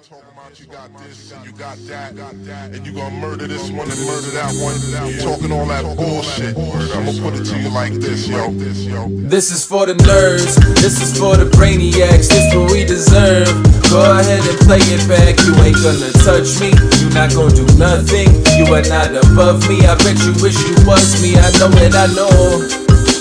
You got this and you got that, and you gonna murder this one and murder that one. Talking all that bullshit. I'm gonna put it to you like this, yo. This is for the nerds, this is for the brainiacs, this what we deserve. Go ahead and play it back, you ain't gonna touch me, you not gonna do nothing, you are not above me. I bet you wish you was me, I know it, I know.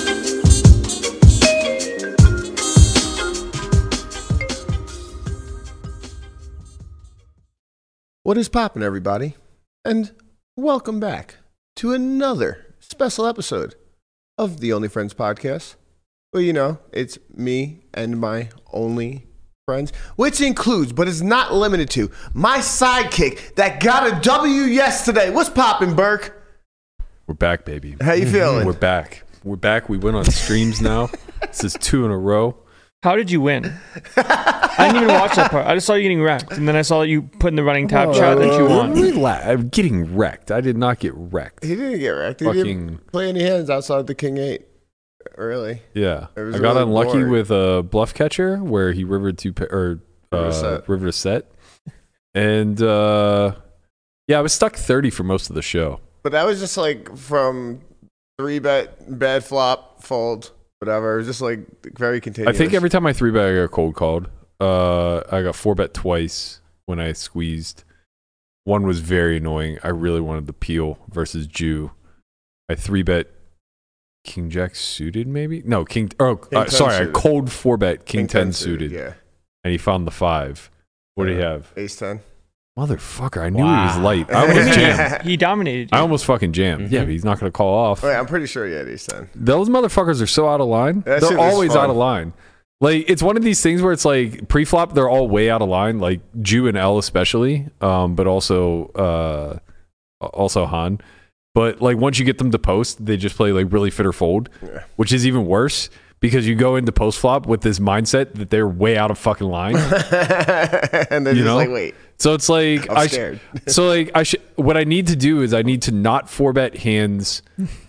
What is poppin', everybody? And welcome back to another special episode of the Only Friends podcast. Well, you know, it's me and my only friends, which includes, but is not limited to, my sidekick that got a W yesterday. What's poppin', Burke? We're back, baby. How you feeling? We're back. We're back. We went on streams now. This is 2 in a row. How did you win? I didn't even watch that part. I just saw you getting wrecked, and then I saw you put in the running tab chat that you won. I'm getting wrecked. I did not get wrecked. He didn't get wrecked. He didn't play any hands outside the King 8. Really? Yeah. I got really unlucky boring. with a bluff catcher where he rivered river to set. And yeah, I was stuck 30 for most of the show. But that was just like from 3-bet, bad flop, fold. Whatever. It was just like very continuous. I think every time I 3-bet, I got cold called. I got 4-bet twice when I squeezed. One was very annoying. I really wanted the peel versus Jew. I 3-bet King Jack suited, maybe? No, King. Sorry, suited. I cold 4-bet King 10 suited. Yeah. And he found the 5. What did he have? Ace 10. Motherfucker, I knew he was light. I almost jammed. He dominated you. I almost fucking jammed. Mm-hmm. Yeah, but he's not going to call off. Wait, I'm pretty sure he had Ace 10. Those motherfuckers are so out of line. They're always out of line. Like, it's one of these things where it's like pre-flop, they're all way out of line, like Jew and L especially, but also Han. But like once you get them to post, they just play like really fit or fold, which is even worse because you go into post flop with this mindset that they're way out of fucking line. And then like, wait. So it's like I'm scared. What I need to do is I need to not 4-bet hands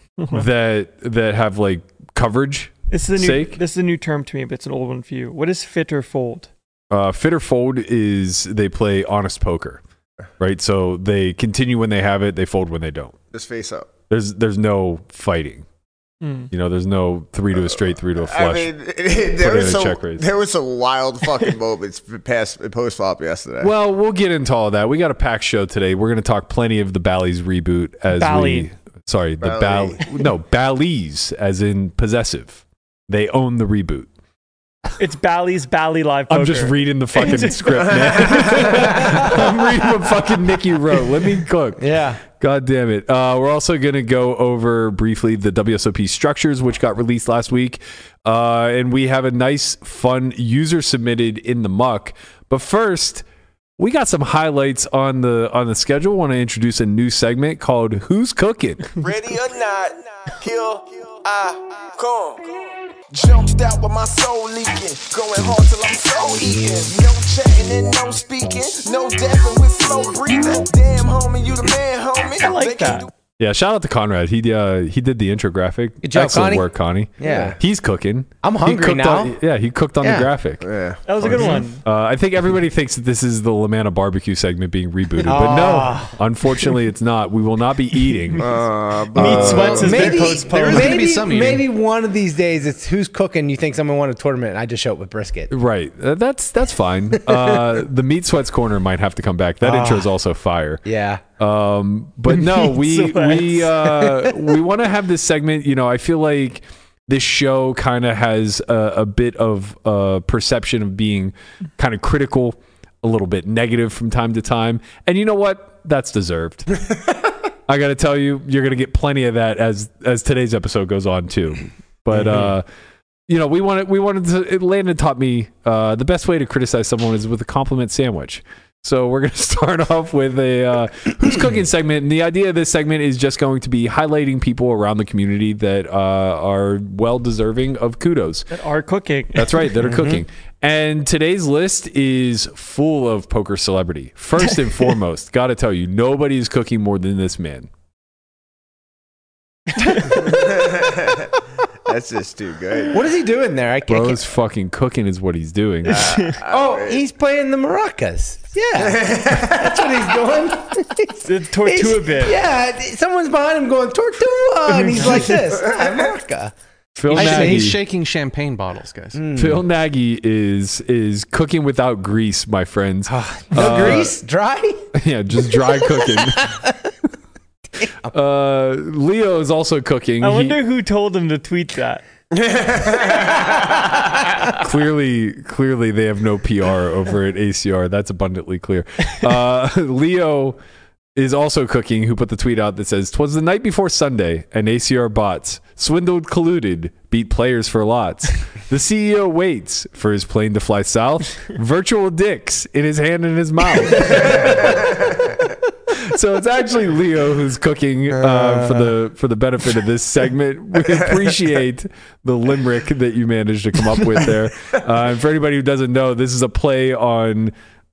that have like coverage. This is a new term to me, but it's an old one for you. What is fit or fold? Fit or fold is they play honest poker, right? So they continue when they have it, they fold when they don't. Just face up. There's no fighting. You know, there's no 3 to a straight, 3 to a flush. I mean, there was some wild fucking moments past post flop yesterday. Well, we'll get into all of that. We got a packed show today. We're going to talk plenty of the Bally's reboot Bally's as in possessive. They own the reboot. It's Bally's Bally Live Poker. I'm just reading the fucking script, man. I'm reading what fucking Nikki wrote. Let me cook. Yeah. God damn it. We're also going to go over briefly the WSOP structures, which got released last week. And we have a nice, fun user submitted in the muck. But first, we got some highlights on the schedule. I want to introduce a new segment called Who's Cooking? Ready or not, here I come. Jumped out with my soul leaking, going hard till I'm so eating. No chatting and no speaking, no dancing with slow breathing. Damn homie, you the man, homie. I like that. Yeah, shout out to Conrad. He did the intro graphic. Good job, Excellent Connie. work, Connie. Yeah. He's cooking. I'm hungry now. He cooked on the graphic. Yeah. That was a good one. I think everybody thinks that this is the Lamanna barbecue segment being rebooted, but no, unfortunately it's not. We will not be eating. Meat Sweats has been postponed. Maybe one of these days it's who's cooking. You think someone won a tournament and I just show up with brisket. Right. That's fine. The Meat Sweats corner might have to come back. That intro is also fire. Yeah. But no, we want to have this segment. You know, I feel like this show kind of has a bit of perception of being kind of critical, a little bit negative from time to time. And you know what? That's deserved. I got to tell you, you're going to get plenty of that as today's episode goes on too. But you know, we wanted to. Landon taught me the best way to criticize someone is with a compliment sandwich. So we're going to start off with a Who's Cooking segment. And the idea of this segment is just going to be highlighting people around the community that are well-deserving of kudos. That are cooking. That's right, that are cooking. And today's list is full of poker celebrity. First and foremost, got to tell you, nobody is cooking more than this man. That's That's just too good. What is he doing there? I can't. Bro's fucking cooking is what he's doing. He's playing the maracas. Yeah, that's what he's doing. The tortua bit. Yeah, someone's behind him going tortua, and he's like this. Maraca. Phil He's Nagy. shaking champagne bottles, guys. Phil Nagy is cooking without grease, my friends. No grease, dry. Yeah, just dry cooking. Leo is also cooking. I wonder who told him to tweet that. Clearly, they have no PR over at ACR. That's abundantly clear. Leo is also cooking, who put the tweet out that says, "'Twas the night before Sunday, and ACR bots swindled, colluded, beat players for lots. The CEO waits for his plane to fly south, virtual dicks in his hand and his mouth." So it's actually Leo who's cooking for the benefit of this segment. We appreciate the limerick that you managed to come up with there. And for anybody who doesn't know, this is a play on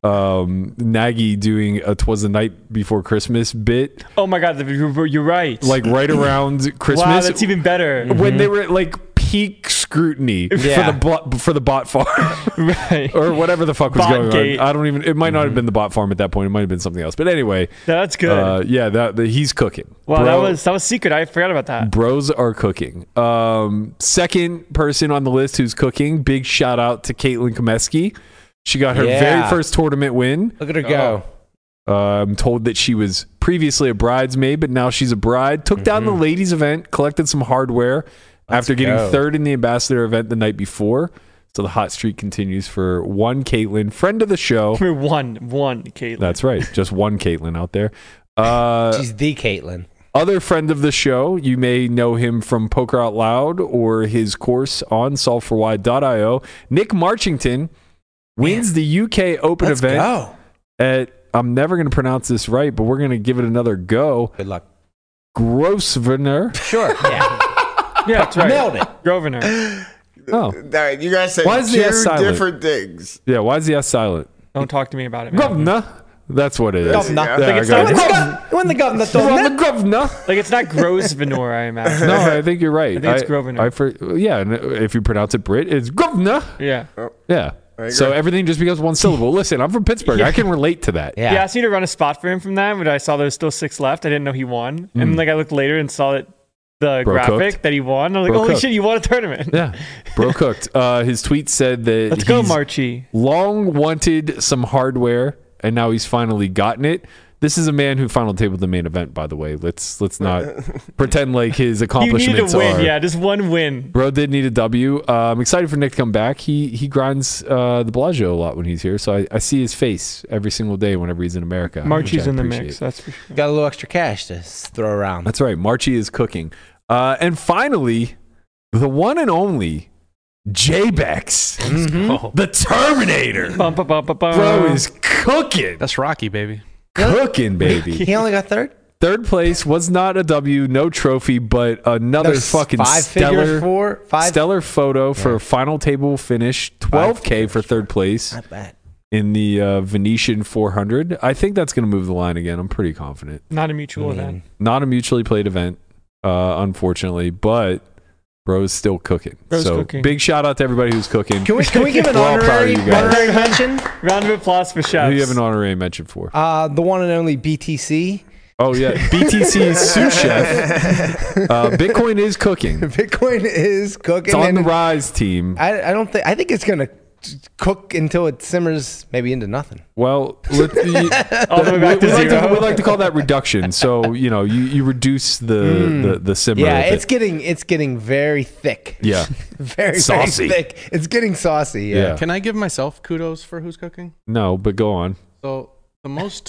Nagy doing a "'Twas the Night Before Christmas" bit. Oh my God, you're right. Like right around Christmas. Wow, that's even better. When they were at like peak scrutiny for the bot farm. Right. Or whatever the fuck was going Botgate. on. I don't even, it might not have been the bot farm at that point. It might have been something else. But anyway. That's good. He's cooking. Wow, that was secret. I forgot about that. Bros are cooking. Second person on the list who's cooking, big shout out to Caitlin Komeski. She got her very first tournament win. Look at her go. I'm told that she was previously a bridesmaid, but now she's a bride. Took down the ladies event, collected some hardware after getting third in the ambassador event the night before. So the hot streak continues for one Caitlin, friend of the show. For one Caitlin. That's right. Just one Caitlin out there. She's the Caitlin. Other friend of the show, you may know him from Poker Out Loud or his course on solveforwhy.io. Nick Marchington wins the UK Open event at, I'm never going to pronounce this right, but we're going to give it another go. Good luck. Grosvenor. Sure. Yeah. Yeah, that's right. Nailed it. Grosvenor. Oh. All right, you guys said Why is the S two silent? different things. Yeah, why is the S silent? Don't talk to me about it, man. Governor. That's what it is. Governor. Yeah, Like, I it's got not- it. When the governor You're on the told governor. Like, it's not Grosvenor, I imagine. No, I think you're right. I think it's Grosvenor. Yeah, and if you pronounce it Brit, it's governor. Yeah. Yeah. So everything just becomes one syllable. Listen, I'm from Pittsburgh. I can relate to that. Yeah, I asked me to run a spot for him from that, but I saw there was still 6 left. I didn't know he won. And like I looked later and saw that the Bro graphic cooked. that he won. I was like, Bro holy cooked. shit, you won a tournament. Yeah. Bro cooked. His tweet said that Let's go, he's Marchie. long wanted some hardware, and now he's finally gotten it. This is a man who final tabled the main event, by the way. Let's not pretend like his He accomplishments needed a win. are. Yeah, just one win. Bro did need a W. I'm excited for Nick to come back. He grinds the Bellagio a lot when he's here, so I see his face every single day whenever he's in America. Marchie's which I in the appreciate. mix. That's for sure. Got a little extra cash to throw around. That's right. Marchie is cooking. And finally, the one and only J-Bex, the Terminator. Bum, bum, bum, bum, bum. Bro is cooking. That's Rocky, baby. Cooking, baby. He only got third? Third place was not a W, no trophy, but another There's fucking five-figure stellar photo for final table finish. 12K for third place Not bad. in the Venetian 400. I think that's going to move the line again. I'm pretty confident. Not a mutual event. Not a mutually played event, unfortunately, but Bro's still cooking. Bro's so cooking. big shout out to everybody who's cooking. Can we give an We're all proud of honorary you guys. mention? Round of applause for Who chefs. do you have an honorary mention for? The one and only BTC. Oh, yeah. BTC sous chef. Bitcoin is cooking. Bitcoin is cooking. It's on and the rise, team. I think it's gonna cook until it simmers maybe into nothing. Well, All the way back to zero. we like to call that reduction. So, you reduce the simmer. Yeah, a bit. it's getting very thick. Yeah. Very Saucy. very thick. It's getting saucy. Yeah. Yeah. Can I give myself kudos for who's cooking? No, but go on. So the most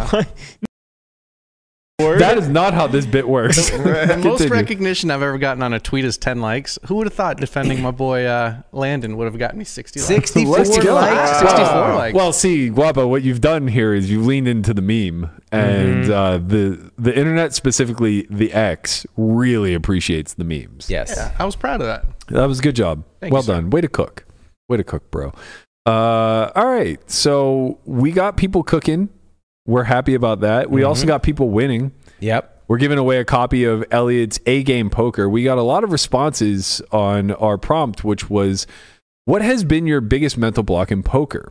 That is not how this bit works. the most Continue. recognition I've ever gotten on a tweet is 10 likes. Who would have thought defending my boy Landon would have gotten me 60 likes? 64 Let's go. likes. 64 Wow. likes. Well, see, Guapo, what you've done here is you leaned into the meme, and the internet, specifically the X, really appreciates the memes. Yes. Yeah, I was proud of that. That was a good job. Thank Well you, sir. done. Way to cook. Way to cook, bro. All right. So we got people cooking. We're happy about that. We also got people winning. Yep. we're giving away a copy of Elliot's A-Game Poker. We got a lot of responses on our prompt, which was, what has been your biggest mental block in poker?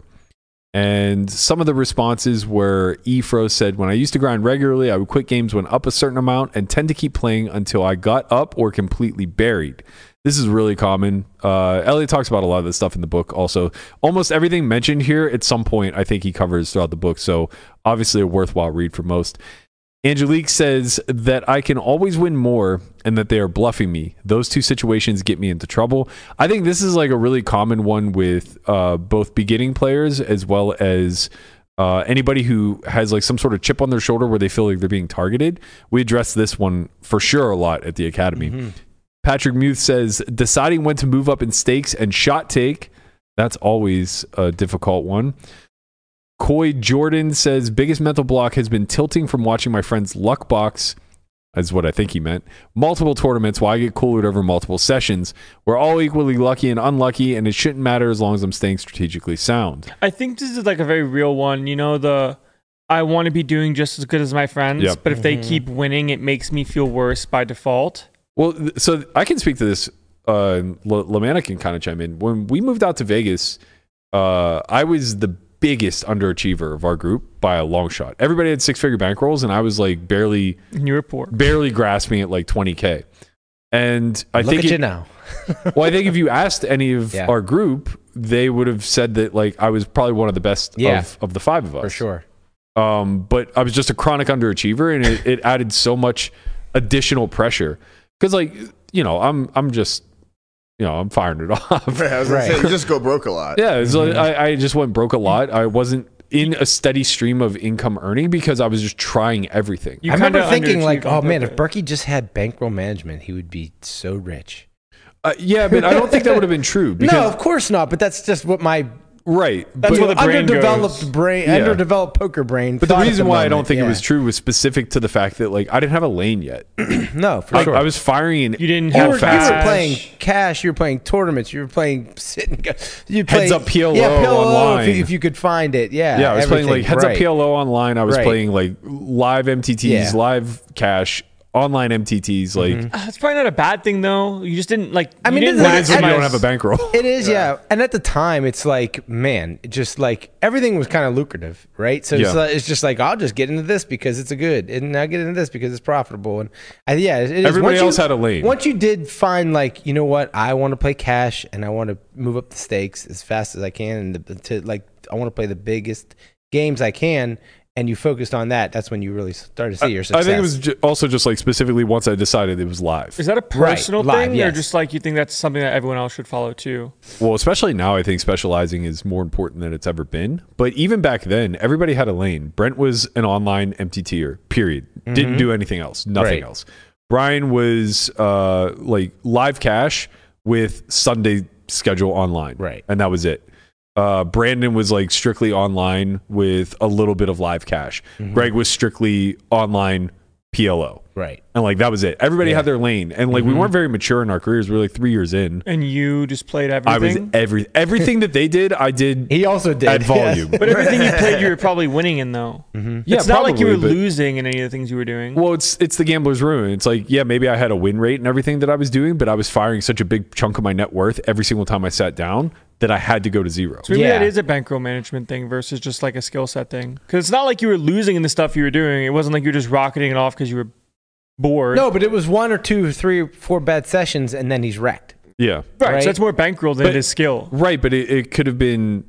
And some of the responses were, Efro said, when I used to grind regularly, I would quit games when up a certain amount and tend to keep playing until I got up or completely buried. This is really common. Elliot talks about a lot of this stuff in the book also. Almost everything mentioned here at some point I think he covers throughout the book, so obviously a worthwhile read for most. Angelique says that I can always win more and that they are bluffing me. Those two situations get me into trouble. I think this is like a really common one with both beginning players as well as anybody who has like some sort of chip on their shoulder where they feel like they're being targeted. We address this one for sure a lot at the Academy. Mm-hmm. Patrick Muth says deciding when to move up in stakes and shot take. That's always a difficult one. Coy Jordan says biggest mental block has been tilting from watching my friend's luck box, is what I think he meant, multiple tournaments while I get coolered over multiple sessions. We're all equally lucky and unlucky, and it shouldn't matter as long as I'm staying strategically sound. I think this is like a very real one. You know, I want to be doing just as good as my friends, but if they keep winning, it makes me feel worse by default. Well, so I can speak to this. Lamanna can kind of chime in. When we moved out to Vegas, I was the biggest underachiever of our group by a long shot. Everybody had 6-figure bankrolls, and I was like barely grasping at like 20K. And I Look think at you now. Well, I think if you asked any of our group, they would have said that like I was probably one of the best of the 5 of us. For sure. But I was just a chronic underachiever, and it added so much additional pressure. Because like, you know, I'm just, you know, I'm firing it off. Right, I was gonna say, you just go broke a lot. Yeah, it's like, I just went broke a lot. I wasn't in a steady stream of income earning because I was just trying everything. I remember thinking like, oh man, if Berkey just had bankroll management, he would be so rich. Yeah, but I don't think that would have been true. Because, no, of course not. But that's just what my That's where the brain underdeveloped goes. underdeveloped poker brain. But the reason why I don't think it was true was specific to the fact that like I didn't have a lane yet. No, for sure. I was firing in. You didn't You have were fast. playing cash. You were playing tournaments. You were playing you Heads Up PLO online. if you could find it. Yeah, I was playing like Heads Up PLO online. I was Right. playing like live MTTs, live cash, online MTTs. Like It's probably not a bad thing though. You just didn't like. I mean, you didn't what is when you maximize- don't have a bankroll? It is, yeah. And at the time, it's like, man, just like everything was kind of lucrative, right? So it's just like, I'll just get into this because it's a good, and I'll get into this because it's profitable. And it is. Everybody Once else had a lane. Once you did find, like, you know what, I want to play cash and I want to move up the stakes as fast as I can, and I want to play the biggest games I can. And you focused on that. That's when you really started to see your success. I think it was also just like specifically once I decided it was live. Is that a personal Live, thing, or yes. just like you think that's something that everyone else should follow too? Well, especially now, I think specializing is more important than it's ever been. But even back then, everybody had a lane. Brent was an online MTTer, period. Didn't do anything else, nothing else. Brian was like live cash with Sunday schedule online. Right. And that was it. Brandon was like strictly online with a little bit of live cash. Greg was strictly online PLO. Right. And like that was it. Everybody had their lane. And like we weren't very mature in our careers. We were like 3 years in. And you just played everything. I was everything that they did, I did. He also did. At volume. But everything you played, you were probably winning in though. Yeah, It's not like you were probably, but- losing in any of the things you were doing. Well, it's the gambler's ruin. It's like, yeah, maybe I had a win rate and everything that I was doing, but I was firing such a big chunk of my net worth every single time I sat down that I had to go to zero. So maybe Yeah. that is a bankroll management thing versus just like a skill set thing. Because it's not like you were losing in the stuff you were doing. It wasn't like you were just rocketing it off because you were bored. No, but it was 1 or 2 or 3 or 4 bad sessions, and then he's wrecked. Yeah. right. right. So that's more bankroll than it is skill. Right, but it could have been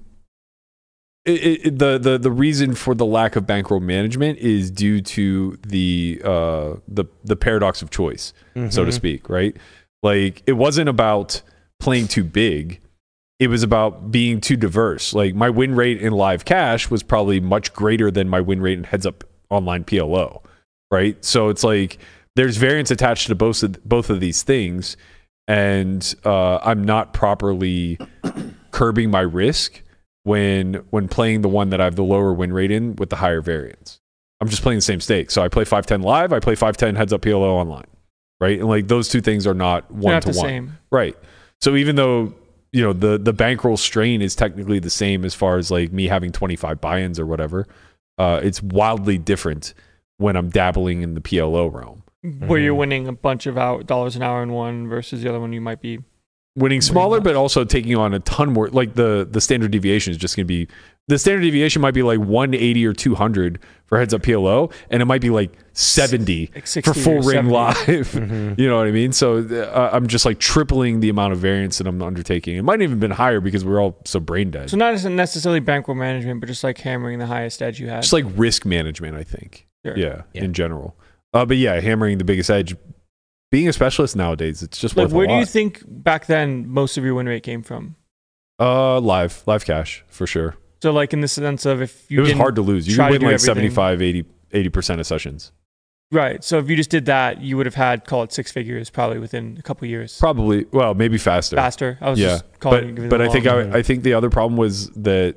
the reason for the lack of bankroll management is due to the paradox of choice, so to speak, right? Like it wasn't about playing too big. It was about being too diverse. Like my win rate in live cash was probably much greater than my win rate in heads up online PLO, right? So it's like there's variance attached to both of these things, and I'm not properly curbing my risk when playing the one that I have the lower win rate in with the higher variance. I'm just playing the same stake. So I play 5-10 live, I play 5-10 heads up PLO online, right? And like those two things are not one not to the one, same. right? So even though you know the bankroll strain is technically the same as far as like me having 25 buy-ins or whatever, it's wildly different when I'm dabbling in the PLO realm. Where you're winning a bunch of dollars an hour in one versus the other one you might be winning smaller, but also taking on a ton more. Like the standard deviation is just going to be, the standard deviation might be like 180 or 200 for heads up PLO, and it might be like 70 like 60 for full ring 70. live. You know what I mean? So I'm just like tripling the amount of variance that I'm undertaking. It might have even been higher because we're all so brain dead. So not necessarily bankroll management, but just like hammering the highest edge you had. Just like risk management, I think. Sure. Yeah, in general. But yeah, hammering the biggest edge. Being a specialist nowadays, it's just like, worth a where do lot. you think back then most of your win rate came from? Live cash for sure. So like in the sense of if you it was didn't hard to lose. You try could to win do like everything- 75, 80% of sessions. Right. So if you just did that, you would have had, call it 6 figures probably within a couple years. Probably, well, maybe faster. Faster. I was just calling you. But I think I think the other problem was that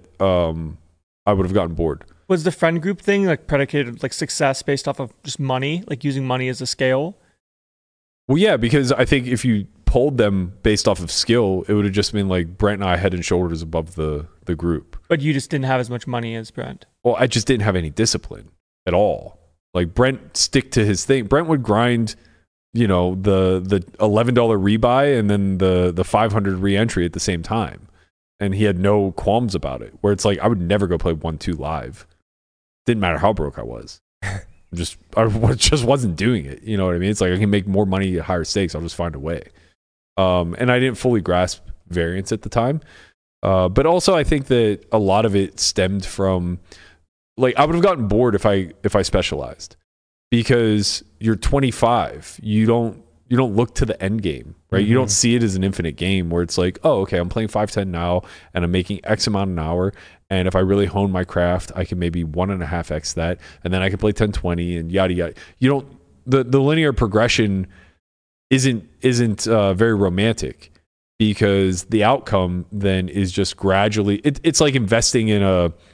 I would have gotten bored. Was the friend group thing like predicated like success based off of just money, like using money as a scale? Well, yeah, because I think if you polled them based off of skill, it would have just been like Brent and I head and shoulders above the group. But you just didn't have as much money as Brent. Well, I just didn't have any discipline at all. Like Brent stick to his thing. Brent would grind, you know, the $11 rebuy and then the 500 re-entry at the same time. And he had no qualms about it. Where it's like I would never go play 1-2 live. Didn't matter how broke I was. I just wasn't doing it. You know what I mean? It's like I can make more money at higher stakes. I'll just find a way. And I didn't fully grasp variance at the time. But also I think that a lot of it stemmed from, like, I would have gotten bored if I specialized, because you're 25. You don't look to the end game, right? You don't see it as an infinite game where it's like, oh, okay, I'm playing 5-10 now and I'm making X amount an hour. And if I really hone my craft, I can maybe 1.5x that, and then I can play 10-20 and yada yada. You don't, the linear progression isn't very romantic, because the outcome then is just gradually. It's like investing in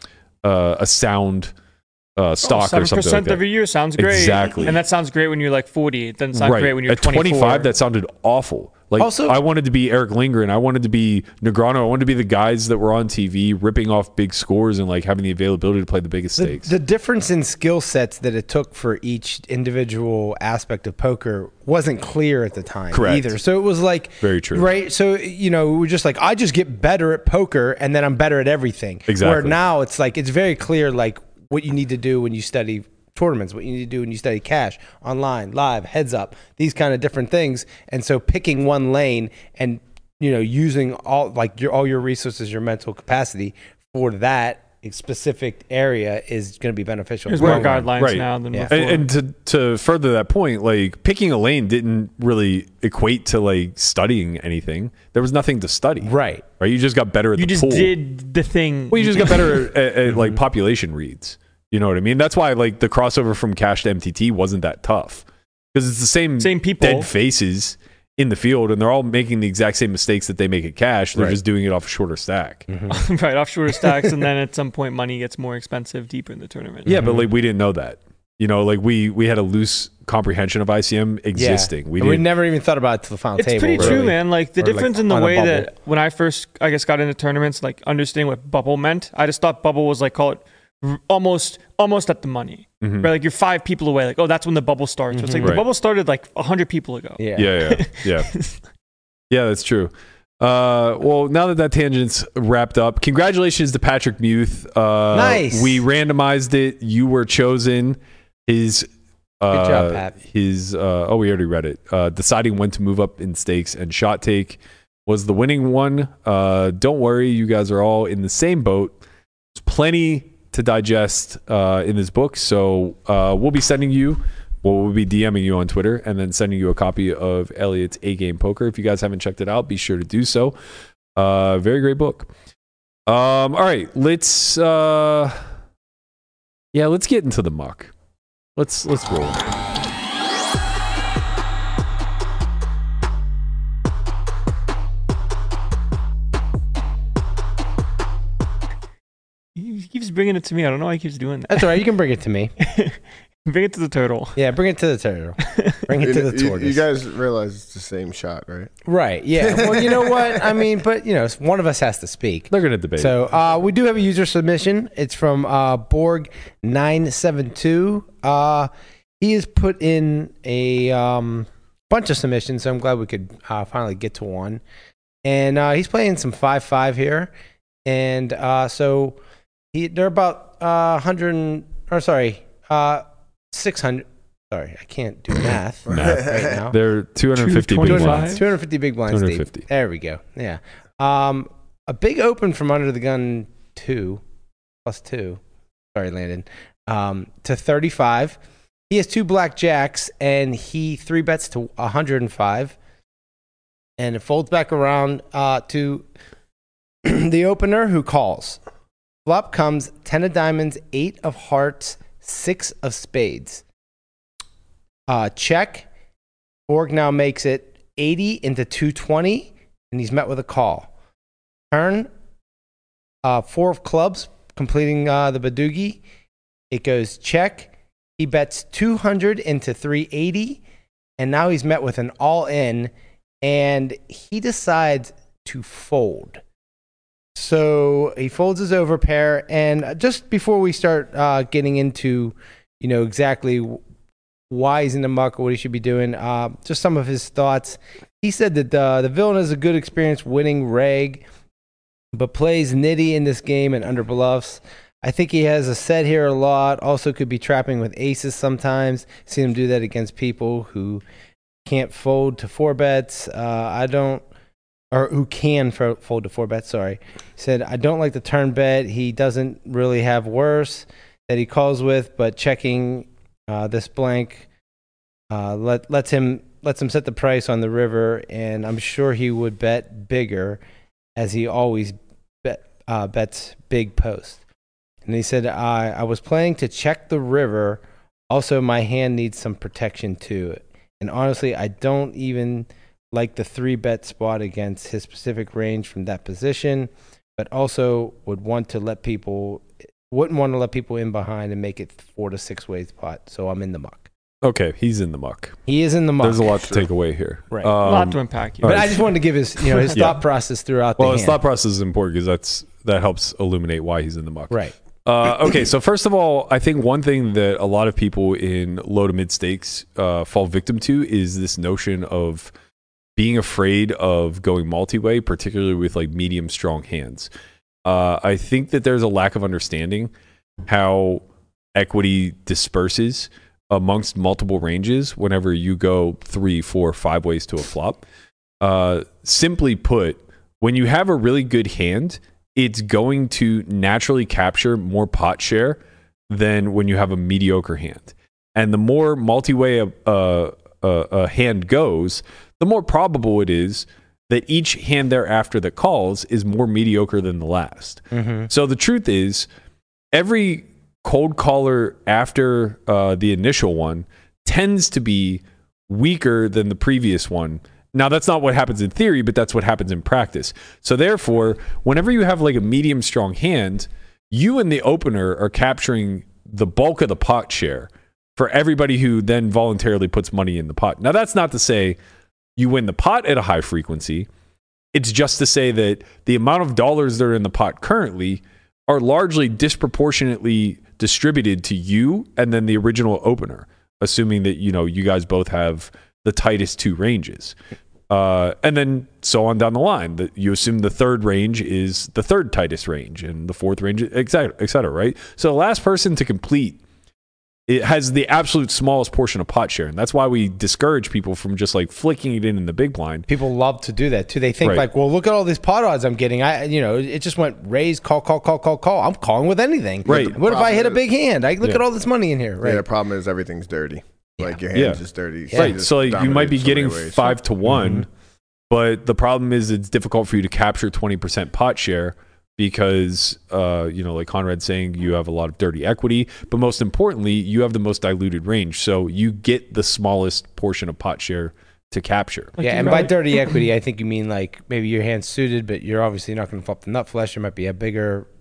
a sound stock or something like that. every year sounds great. Exactly. And that sounds great when you're like 40. It doesn't sound great when you're At 24. 25, that sounded awful. Like, Also- I wanted to be Eric Lindgren. I wanted to be Negreanu. I wanted to be the guys that were on TV ripping off big scores and like having the availability to play the biggest stakes. The difference in skill sets that it took for each individual aspect of poker wasn't clear at the time Correct. either. So it was like, Very true. right? So, you know, we were just like, I just get better at poker and then I'm better at everything. Exactly. Where now it's like, it's very clear, like what you need to do when you study tournaments, what you need to do when you study cash, online, live, heads up, these kind of different things. And so picking one lane and, you know, using all your resources, your mental capacity for that specific area is going to be beneficial. There's more Long run. guidelines Right. now than Yeah. before. And to further that point, like picking a lane didn't really equate to like studying anything. There was nothing to study. Right. Right. You just got better at you the just pool. did the thing. Well, you just got better at like population reads. You know what I mean? That's why like the crossover from cash to MTT wasn't that tough, because it's the same people. dead faces in the field, and they're all making the exact same mistakes that they make at cash. They're Right. just doing it off a shorter stack. Right, off shorter stacks, and then at some point money gets more expensive deeper in the tournament. Yeah, but like we didn't know that. You know, like we had a loose comprehension of ICM existing. Yeah. We And we didn't. never even thought about it to the final It's table. pretty really. true, man. Like the Or, like, difference in the on a way bubble. that when I first, I guess, got into tournaments, like understanding what bubble meant, I just thought bubble was like, call it almost at the money. Mhm. Right, like you're 5 people away. Like, oh, that's when the bubble starts. It's like the Right. bubble started like 100 people ago. Yeah. Yeah. Yeah, that's true. Well, now that tangent's wrapped up, congratulations to Patrick Muth. Nice. We randomized it. You were chosen. His Good job, Pat. His we already read it. Deciding when to move up in stakes and shot take was the winning one. Don't worry, you guys are all in the same boat. There's plenty to digest in this book, so we'll be sending you. Well, we'll be DMing you on Twitter and then sending you a copy of Elliot's A Game Poker. If you guys haven't checked it out, be sure to do so. Very great book. All right, let's get into the muck. Let's roll. He keeps bringing it to me. I don't know why he keeps doing that. That's all right. You can bring it to me. Bring it to the turtle. Yeah, bring it to the turtle. Bring it to the tortoise. You guys realize it's the same shot, right? Right. Yeah. Well, you know what? I mean, but one of us has to speak. They're gonna debate. So we do have a user submission. It's from Borg972. He has put in a bunch of submissions, so I'm glad we could finally get to one. And he's playing some 5-5 here, and so they're about 600. Sorry, I can't do math right now. They're 250 big blinds. 250 big blinds 250. deep. There we go. Yeah. A big open from under the gun 2 plus 2. Sorry, Landon. To 35. He has 2 black jacks and he 3-bets to 105. And it folds back around to the opener who calls. Flop comes 10 of diamonds, 8 of hearts, 6 of spades. Check. Borg now makes it 80 into 220, and he's met with a call. Turn. 4 of clubs, completing the Badoogie. It goes check. He bets 200 into 380, and now he's met with an all-in, and he decides to fold. So he folds his overpair, and just before we start getting into, exactly why he's in the muck or what he should be doing, just some of his thoughts. He said that the villain has a good experience winning reg, but plays nitty in this game and under bluffs. I think he has a set here a lot. Also could be trapping with aces sometimes. Seen him do that against people who can't fold to 4-bets. Who can fold to 4-bets, sorry. He said, I don't like the turn bet. He doesn't really have worse that he calls with, but checking this blank lets him set the price on the river, and I'm sure he would bet bigger as he always bets big post. And he said, I was planning to check the river. Also, my hand needs some protection too. And honestly, I don't even like the 3-bet spot against his specific range from that position, but also wouldn't want to let people in behind and make it 4 to 6 ways pot. So I'm in the muck. Okay, he's in the muck. He is in the muck. There's a lot to take away here. Right. A lot to unpack here. But I just wanted to give his thought process throughout the hand. His thought process is important because that helps illuminate why he's in the muck. Right. Okay, so first of all, I think one thing that a lot of people in low to mid stakes fall victim to is this notion of being afraid of going multi-way, particularly with like medium strong hands. I think that there's a lack of understanding how equity disperses amongst multiple ranges whenever you go 3, 4, 5 ways to a flop. Simply put, when you have a really good hand, it's going to naturally capture more pot share than when you have a mediocre hand. And the more multi-way a hand goes, the more probable it is that each hand thereafter that calls is more mediocre than the last. Mm-hmm. So the truth is, every cold caller after the initial one tends to be weaker than the previous one. Now, that's not what happens in theory, but that's what happens in practice. So therefore, whenever you have like a medium strong hand, you and the opener are capturing the bulk of the pot share for everybody who then voluntarily puts money in the pot. Now, that's not to say you win the pot at a high frequency. It's just to say that the amount of dollars that are in the pot currently are largely disproportionately distributed to you and then the original opener, assuming that, you guys both have the tightest 2 ranges. And then so on down the line, that you assume the third range is the third tightest range and the fourth range, et cetera, right? So the last person to complete, it has the absolute smallest portion of pot share. And that's why we discourage people from just like flicking it in the big blind. People love to do that too. They think like, well, look at all these pot odds I'm getting. It just went raise, call. I'm calling with anything. Right. What if I hit a big hand? I look at all this money in here. Right. Yeah, the problem is everything's dirty. Like your hand's just dirty. Yeah. Right. So like, you might be getting 5 to 1, but the problem is it's difficult for you to capture 20% pot share because, like Conrad's saying, you have a lot of dirty equity, but most importantly, you have the most diluted range. So you get the smallest portion of pot share to capture. Yeah, and by dirty equity, I think you mean like maybe your hand's suited, but you're obviously not going to flop the nut flush. There might be a bigger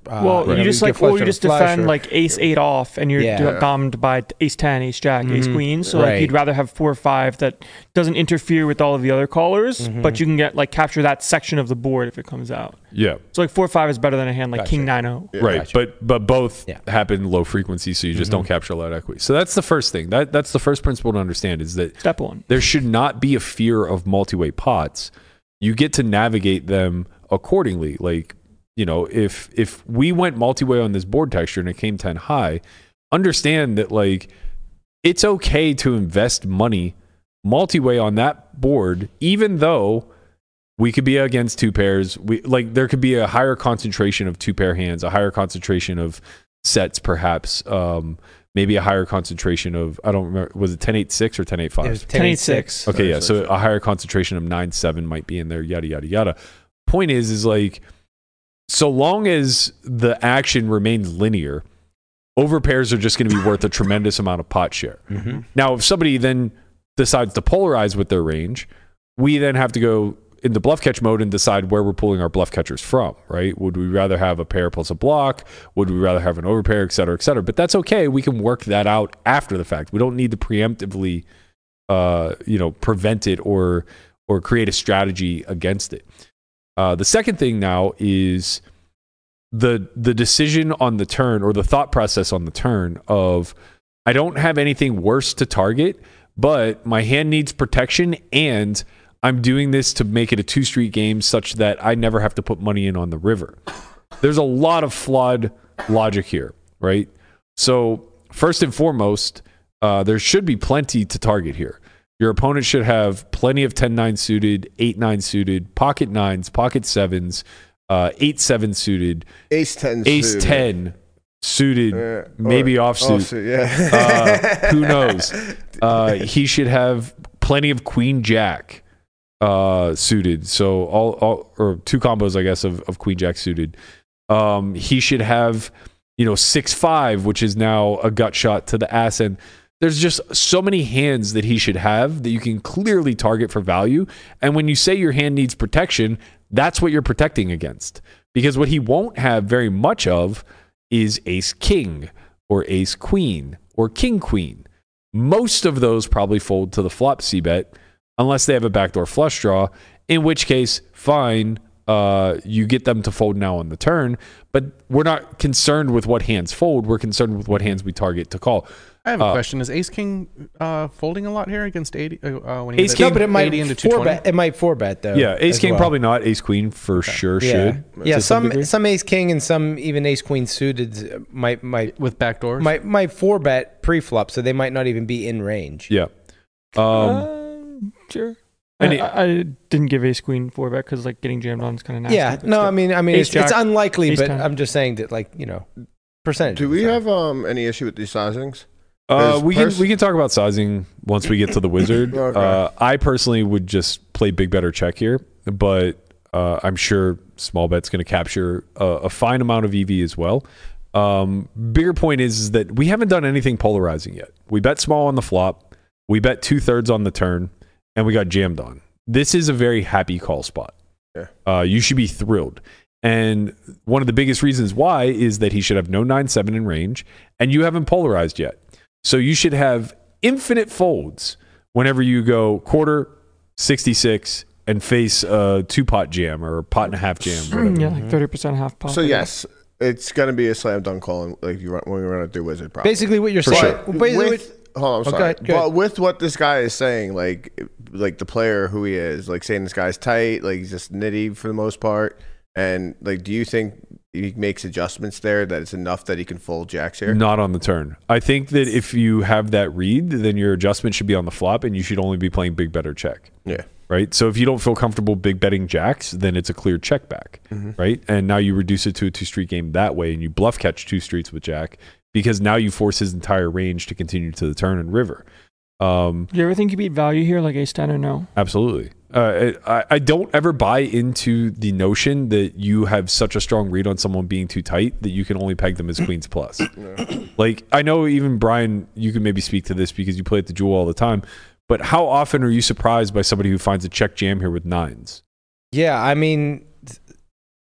you just get flushed or you with just a flush defend or- like ace 8 off, and you're dommed by ace 10, ace jack, ace queen. So like you'd rather have 4 or 5 that doesn't interfere with all of the other callers, but you can get like capture that section of the board if it comes out. Yeah. So like 4 or 5 is better than a hand like king 9-0. Yeah, right, but both happen low frequency, so you just don't capture a lot of equity. So that's the first thing. That's the first principle to understand is that step 1. There should not be a fear of multi-way pots. You get to navigate them accordingly. Like, if we went multi-way on this board texture and it came 10 high, understand that like it's okay to invest money multi-way on that board, even though we could be against 2 pairs. There could be a higher concentration of 2-pair hands, a higher concentration of sets, perhaps. Maybe a higher concentration of, I don't remember, was it 10-8-6 or 10-8-5? It was 10-8-6. Okay, yeah. So a higher concentration of 9-7 might be in there, yada, yada, yada. Point is like, so long as the action remains linear, overpairs are just going to be worth a tremendous amount of pot share. Now, if somebody then decides to polarize with their range, we then have to go into bluff catch mode and decide where we're pulling our bluff catchers from, right? Would we rather have a pair plus a block? Would we rather have an overpair, et cetera, et cetera? But that's okay. We can work that out after the fact. We don't need to preemptively, prevent it or create a strategy against it. The second thing now is the decision on the turn, or the thought process on the turn of, I don't have anything worse to target, but my hand needs protection, and I'm doing this to make it a 2-street game such that I never have to put money in on the river. There's a lot of flawed logic here, right? So first and foremost, there should be plenty to target here. Your opponent should have plenty of 10-9 suited, 8-9 suited, pocket 9s, pocket 7s, 8-7 suited, ace 10 suited, maybe offsuit. Who knows? He should have plenty of queen jack suited. So all or 2 combos, I guess, of queen jack suited. He should have 6-5, which is now a gut shot to the ass end. There's just so many hands that he should have that you can clearly target for value. And when you say your hand needs protection, that's what you're protecting against. Because what he won't have very much of is ace king or ace queen or king queen. Most of those probably fold to the flop c-bet unless they have a backdoor flush draw, in which case, fine, you get them to fold now on the turn. But we're not concerned with what hands fold. We're concerned with what hands we target to call. I have a question. Is ace king folding a lot here against 80 when he ace king, but it might 80 into 220? It might 4-bet though. Yeah, ace king probably not. Ace queen for sure should. Yeah, some ace king and some even ace queen suited might with backdoors might 4-bet pre-flop, so they might not even be in range. Yeah. Sure. I didn't give ace queen 4-bet because like getting jammed on is kind of nasty. Yeah, no, I mean it's unlikely, but 10. I'm just saying that percentage. Do we have any issue with these sizings? We can talk about sizing once we get to the wizard. Okay. I personally would just play big bet or check here, but I'm sure small bet's going to capture a fine amount of EV as well. Bigger point is that we haven't done anything polarizing yet. We bet small on the flop, we bet 2/3 on the turn, and we got jammed on. This is a very happy call spot. Yeah. You should be thrilled. And one of the biggest reasons why is that he should have no 9-7 in range, and you haven't polarized yet. So you should have infinite folds whenever you go quarter, 66, and face a 2-pot jam or a pot and a half jam. Whatever. Yeah, like 30% half pot. So yes, it's going to be a slam dunk call when we run it through wizard. Probably. Basically, what you're For saying. sure. Hold on, I'm sorry. go ahead. But with what this guy is saying, like the player who he is, like saying this guy's tight, like he's just nitty for the most part, and like, do you think he makes adjustments there that it's enough that he can fold jacks here? Not on the turn. I think that if you have that read, then your adjustment should be on the flop, and you should only be playing big bet or check. Yeah. Right. So if you don't feel comfortable big betting jacks, then it's a clear check back. Right. And now you reduce it to a 2-street game that way, and you bluff catch 2 streets with jack, because now you force his entire range to continue to the turn and river. Do you ever think you beat value here, like ace 10 or no? Absolutely. I don't ever buy into the notion that you have such a strong read on someone being too tight that you can only peg them as queens plus. Like, I know even Brian, you can maybe speak to this because you play at the Jewel all the time, but how often are you surprised by somebody who finds a check jam here with 9s? Yeah, I mean,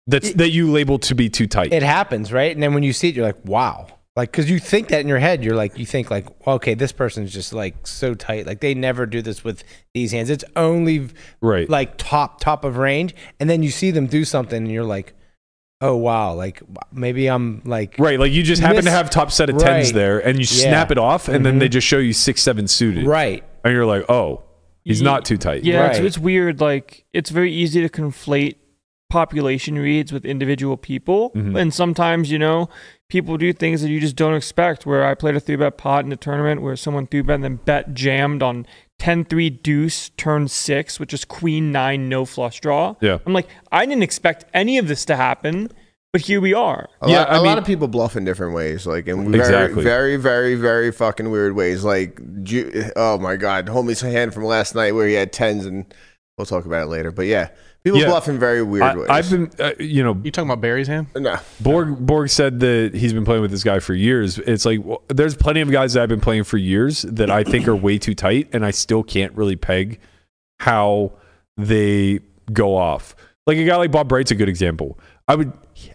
that you label to be too tight. It happens, right? And then when you see it, you're like, wow. Like, because you think that in your head, you think like, okay, this person's just like so tight. Like they never do this with these hands. It's only like top of range. And then you see them do something and you're like, oh, wow. Like maybe I'm like. Right. Like you just happen to have top set of 10s there and you snap it off and then they just show you 6-7 suited. Right. And you're like, oh, he's not too tight. Yeah. It's weird. Like it's very easy to conflate population reads with individual people. And sometimes, people do things that you just don't expect, where I played a 3-bet pot in a tournament where someone 3-bet and then bet jammed on 10-3 deuce turn 6, which is queen 9 no flush draw. Yeah. I'm like, I didn't expect any of this to happen, but here we are. A lot of people bluff in different ways, like in very, very, very fucking weird ways. Like, oh my God, homie's hand from last night where he had 10s, and we'll talk about it later. But yeah. People bluff in very weird ways. I've been, You talking about Barry's hand? No. Borg said that he's been playing with this guy for years. It's like, there's plenty of guys that I've been playing for years that I think are way too tight, and I still can't really peg how they go off. Like a guy like Bob Bright's a good example. I would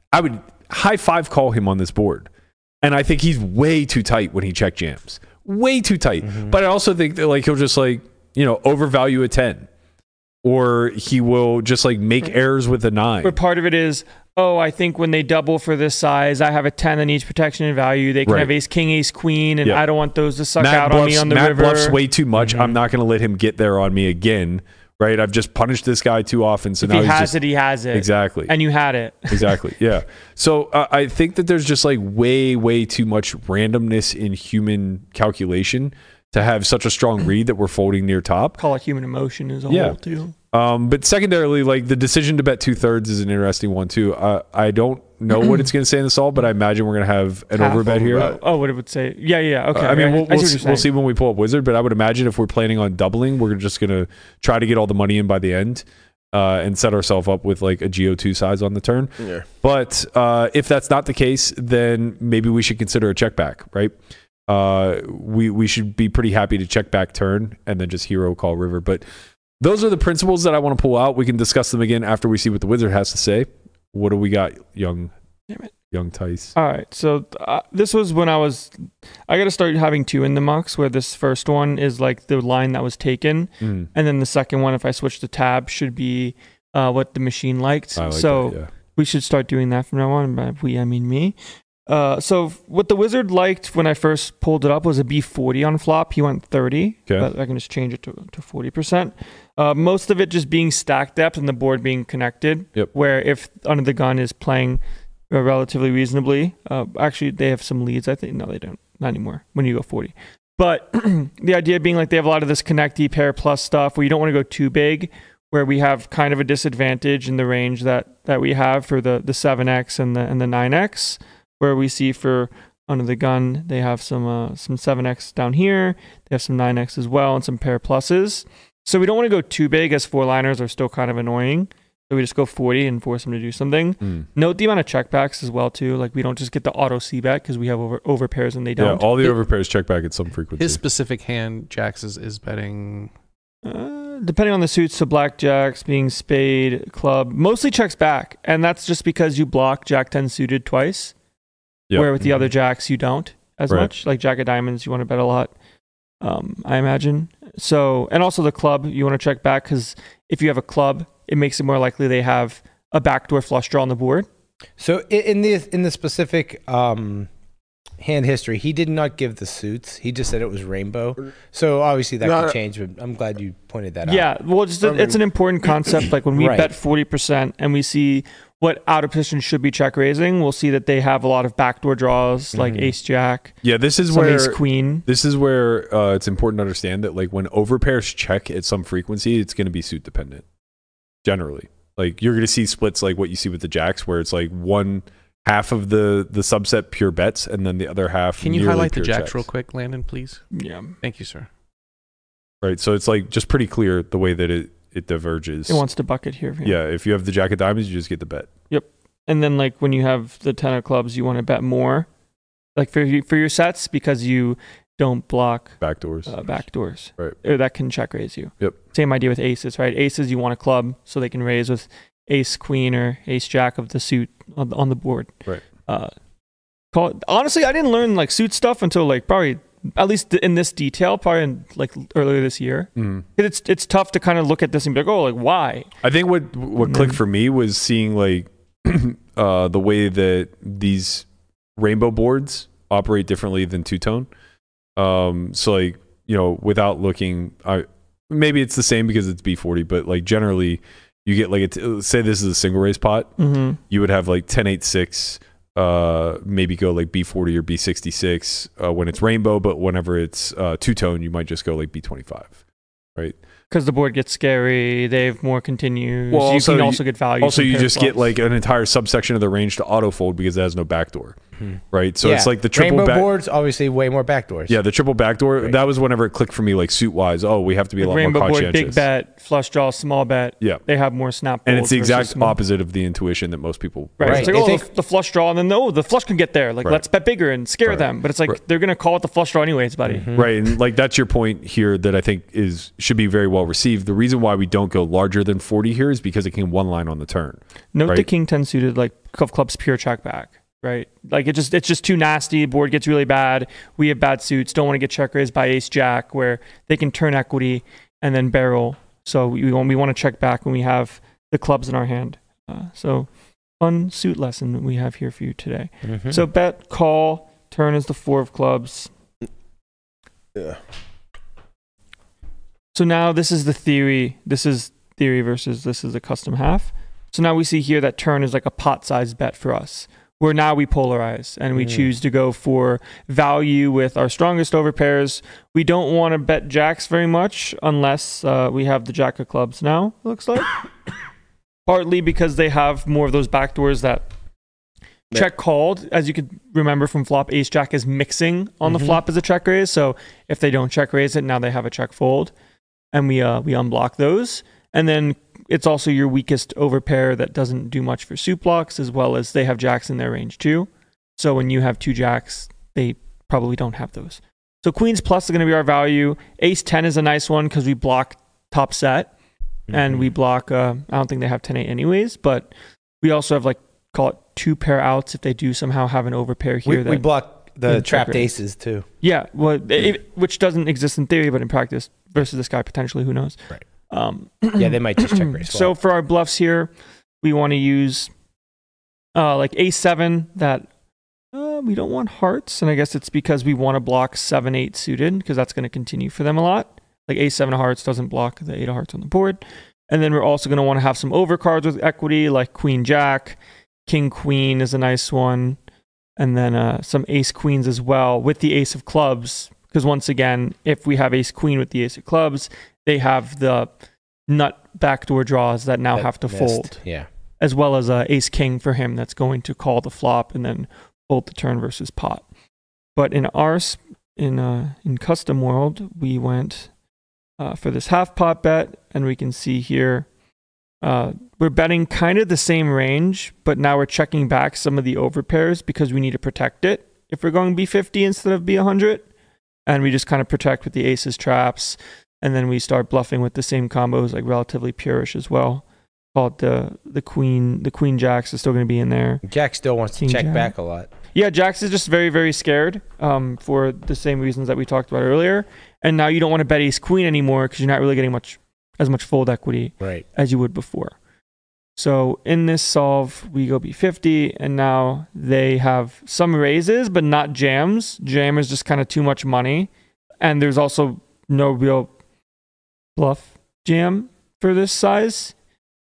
high five call him on this board, and I think he's way too tight when he check jams. Way too tight. But I also think that like he'll just overvalue a 10. Or he will just like make errors with a 9. But part of it is, I think when they double for this size, I have a 10 that needs protection and value. They can have ace, king, ace, queen, and I don't want those to suck out on me on the river. Matt bluffs way too much. I'm not going to let him get there on me again. Right? I've just punished this guy too often. So if now he has it. Exactly. And you had it. Exactly. Yeah. So I think that there's just like way, way too much randomness in human calculation to have such a strong read that we're folding near top. Call it human emotion as a whole too. But secondarily, like the decision to bet 2/3 is an interesting one too. I don't know what it's going to say in the solve, but I imagine we're going to have an overbet here. What it would say? Yeah. Okay. I mean, we'll see when we pull up Wizard, but I would imagine if we're planning on doubling, we're just going to try to get all the money in by the end and set ourselves up with like a GO2 size on the turn. Yeah. But if that's not the case, then maybe we should consider a check back, right? We should be pretty happy to check back turn and then just hero call river. But those are the principles that I want to pull out. We can discuss them again after we see what the Wizard has to say. What do we got, young Tice? All right. So this was when I got to start having 2 in the mucks, where this first one is like the line that was taken. And then the second one, if I switch the tab, should be what the machine liked. We should start doing that from now on. By we, I mean me. So what the Wizard liked when I first pulled it up was a B40 on flop. He went 30, but I can just change it to 40%. Most of it just being stack depth and the board being connected, where if Under the Gun is playing relatively reasonably, actually they have some leads, I think. No, they don't. Not anymore when you go 40. But the idea being like they have a lot of this connecty pair plus stuff where you don't want to go too big, where we have kind of a disadvantage in the range that we have for the 7X and the 9X. Where we see for Under the Gun, they have some 7X down here. They have some 9X as well and some pair pluses. So we don't want to go too big, as 4-liners are still kind of annoying. So we just go 40 and force them to do something. Note the amount of checkbacks as well too. Like we don't just get the auto C-bet because we have over pairs and they don't. Yeah, all the over pairs check back at some frequency. His specific hand, Jax, is betting... depending on the suits, so blackjacks, being spade, club, mostly checks back. And that's just because you block Jack 10 suited twice. Where with the other jacks you don't as much. Like Jack of Diamonds, you want to bet a lot, I imagine. So, and also the club, you want to check back because if you have a club, it makes it more likely they have a backdoor flush draw on the board. So in the specific hand history, he did not give the suits. He just said it was rainbow. So obviously that could change, but I'm glad you pointed that out. Yeah, well, it's an important concept. Like when we bet 40% and we see what out of position should be check raising, we'll see that they have a lot of backdoor draws like ace jack. Yeah, this is where ace queen. This is where it's important to understand that like when overpairs check at some frequency, it's going to be suit dependent. Generally, like you're going to see splits like what you see with the jacks, where it's like one half of the subset pure bets and then the other half. Can you highlight the jacks checks. real quick, Landon, please? Yeah, thank you, sir. Right, so it's like just pretty clear the way that it diverges. It wants to bucket here. Yeah, if you have the Jack of Diamonds, you just get the bet. Yep. And then like when you have the 10 of clubs, you want to bet more, like for your sets, because you don't block backdoors. Backdoors. Right. Or that can check raise you. Yep. Same idea with aces, right? Aces, you want a club so they can raise with ace queen or ace jack of the suit on the board. Right. Honestly, I didn't learn like suit stuff until like probably at least in this detail, probably in like earlier this year. It's tough to kind of look at this and be like, oh, like why? I think what clicked for me was seeing like the way that these rainbow boards operate differently than two-tone. So like, you know, without looking, maybe it's the same because it's B40, but like generally you get like say this is a single raise pot, you would have like 10-8-6, maybe go like B40 or B66 when it's rainbow, but whenever it's two-tone, you might just go like B25, right? Because the board gets scary, they have more continues. Well, you can also get value. Also, you just get like an entire subsection of the range to auto fold because it has no backdoor, right? So it's like the triple rainbow boards, obviously way more backdoors. Yeah, the triple backdoor. Right. That was whenever it clicked for me, like suit wise. Oh, we have to be a lot rainbow more conscientious. Board, big bet, flush draw, small bet. Yeah, they have more snap. And it's the exact opposite of the intuition that most people. Right. It's like, the flush draw, and then the flush can get there. Like let's bet bigger and scare them. But it's like they're gonna call it the flush draw anyways, buddy. Right, and like that's your point here that I think should be very well received. The reason why we don't go larger than 40 here is because it can one line on the turn. Note the king 10 suited, like of clubs, pure check back, right? Like it's just too nasty. Board gets really bad. We have bad suits. Don't want to get check raised by ace jack where they can turn equity and then barrel. So we want to check back when we have the clubs in our hand. So fun suit lesson we have here for you today. So bet, call, turn is the 4 of clubs. Yeah. So now this is the theory. This is theory versus this is a custom half. So now we see here that turn is like a pot-sized bet for us, where now we polarize and we choose to go for value with our strongest overpairs. We don't want to bet jacks very much unless we have the jack of clubs now, looks like. Partly because they have more of those backdoors that check called, as you could remember from flop, ace jack is mixing on the flop as a check raise. So if they don't check raise it, now they have a check fold. And we unblock those. And then it's also your weakest overpair that doesn't do much for suit blocks, as well as they have jacks in their range too. So when you have 2 jacks, they probably don't have those. So queens plus is going to be our value. Ace 10 is a nice one because we block top set. And we block, I don't think they have 10-8 anyways, but we also have like, call it 2 pair outs if they do somehow have an overpair here. We block the trapped aces too. Yeah, well, which doesn't exist in theory, but in practice versus this guy potentially, who knows? Right. Yeah, they might just check raise. So for our bluffs here, we want to use like A7 that we don't want hearts, and I guess it's because we want to block 7-8 suited because that's going to continue for them a lot. Like A7 of hearts doesn't block the 8 of hearts on the board. And then we're also going to want to have some overcards with equity like Queen Jack, King Queen is a nice one. And then some ace queens as well with the ace of clubs. Because once again, if we have ace queen with the ace of clubs, they have the nut backdoor draws that now have to fold. Yeah. As well as ace king for him that's going to call the flop and then fold the turn versus pot. But in ours, in custom world, we went for this half pot bet, and we can see here we're betting kind of the same range, but now we're checking back some of the overpairs because we need to protect it if we're going B50 instead of B100. And we just kind of protect with the aces traps, and then we start bluffing with the same combos, like relatively purish as well. Called the queen jacks is still going to be in there. Jack still wants to check back a lot. Yeah, jacks is just very, very scared for the same reasons that we talked about earlier. And now you don't want to bet ace queen anymore because you're not really getting as much fold equity as you would before. So in this solve, we go B50, and now they have some raises, but not jams. Jam is just kind of too much money. And there's also no real bluff jam for this size.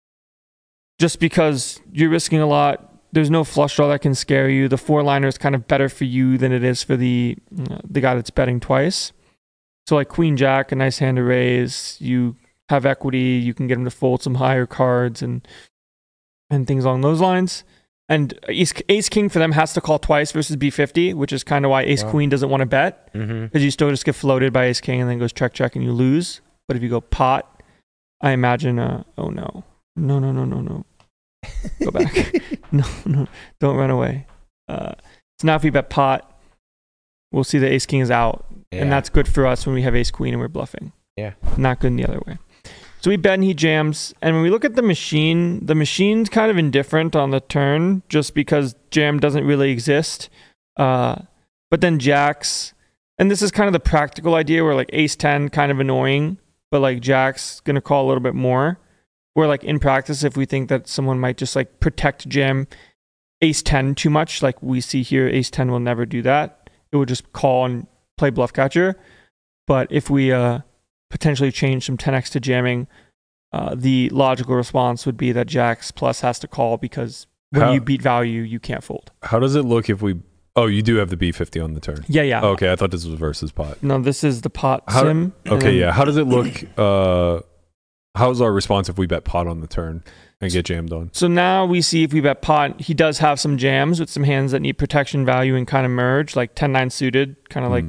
Just because you're risking a lot. There's no flush draw that can scare you. The 4-liner is kind of better for you than it is for the guy that's betting twice. So like Queen Jack, a nice hand to raise. You have equity. You can get him to fold some higher cards and things along those lines. And Ace King for them has to call twice versus B50, which is kind of why Ace Queen doesn't want to bet. Because you still just get floated by Ace King and then goes check and you lose. But if you go pot, I imagine, oh no. No. Go back. No, don't run away. So now if we bet pot, we'll see the Ace King is out. Yeah. And that's good for us when we have Ace Queen and we're bluffing. Yeah. Not good in the other way. So we bet and he jams. And when we look at the machine's kind of indifferent on the turn just because jam doesn't really exist. But then jacks, and this is kind of the practical idea where like ace 10 kind of annoying, but like jack's going to call a little bit more. Where like in practice, if we think that someone might just like protect jam ace 10 too much, like we see here, ace 10 will never do that. It will just call and play bluff catcher. But if we potentially change some 10x to jamming, the logical response would be that jacks plus has to call because when you beat value, you can't fold. How does it look if we... Oh, you do have the B50 on the turn. Yeah. Okay, I thought this was versus pot. No, this is the pot sim. Okay, yeah. How does it look... how's our response if we bet pot on the turn and get jammed on? So now we see if we bet pot, he does have some jams with some hands that need protection value and kind of merge, like 10-9 suited, kind of like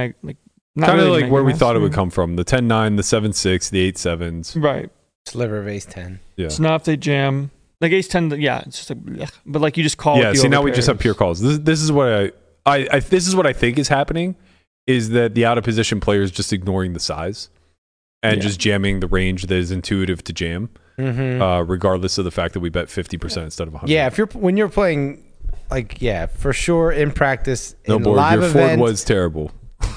not kind of really like where we thought it would master. come from. The 10-9, the 7-6, the 8-7s. Right. Sliver of ace 10. Yeah. So now if they jam, like ace 10, yeah, it's just like, blech. But like you just call. Yeah. with the See, now we just have overpairs. pure calls. This is what this is what I think is happening. Is that the out of position player is just ignoring the size and just jamming the range that is intuitive to jam, regardless of the fact that we bet 50% instead of 100. Yeah, when you're playing, like, for sure in practice, No, in board, live your events, fold was terrible.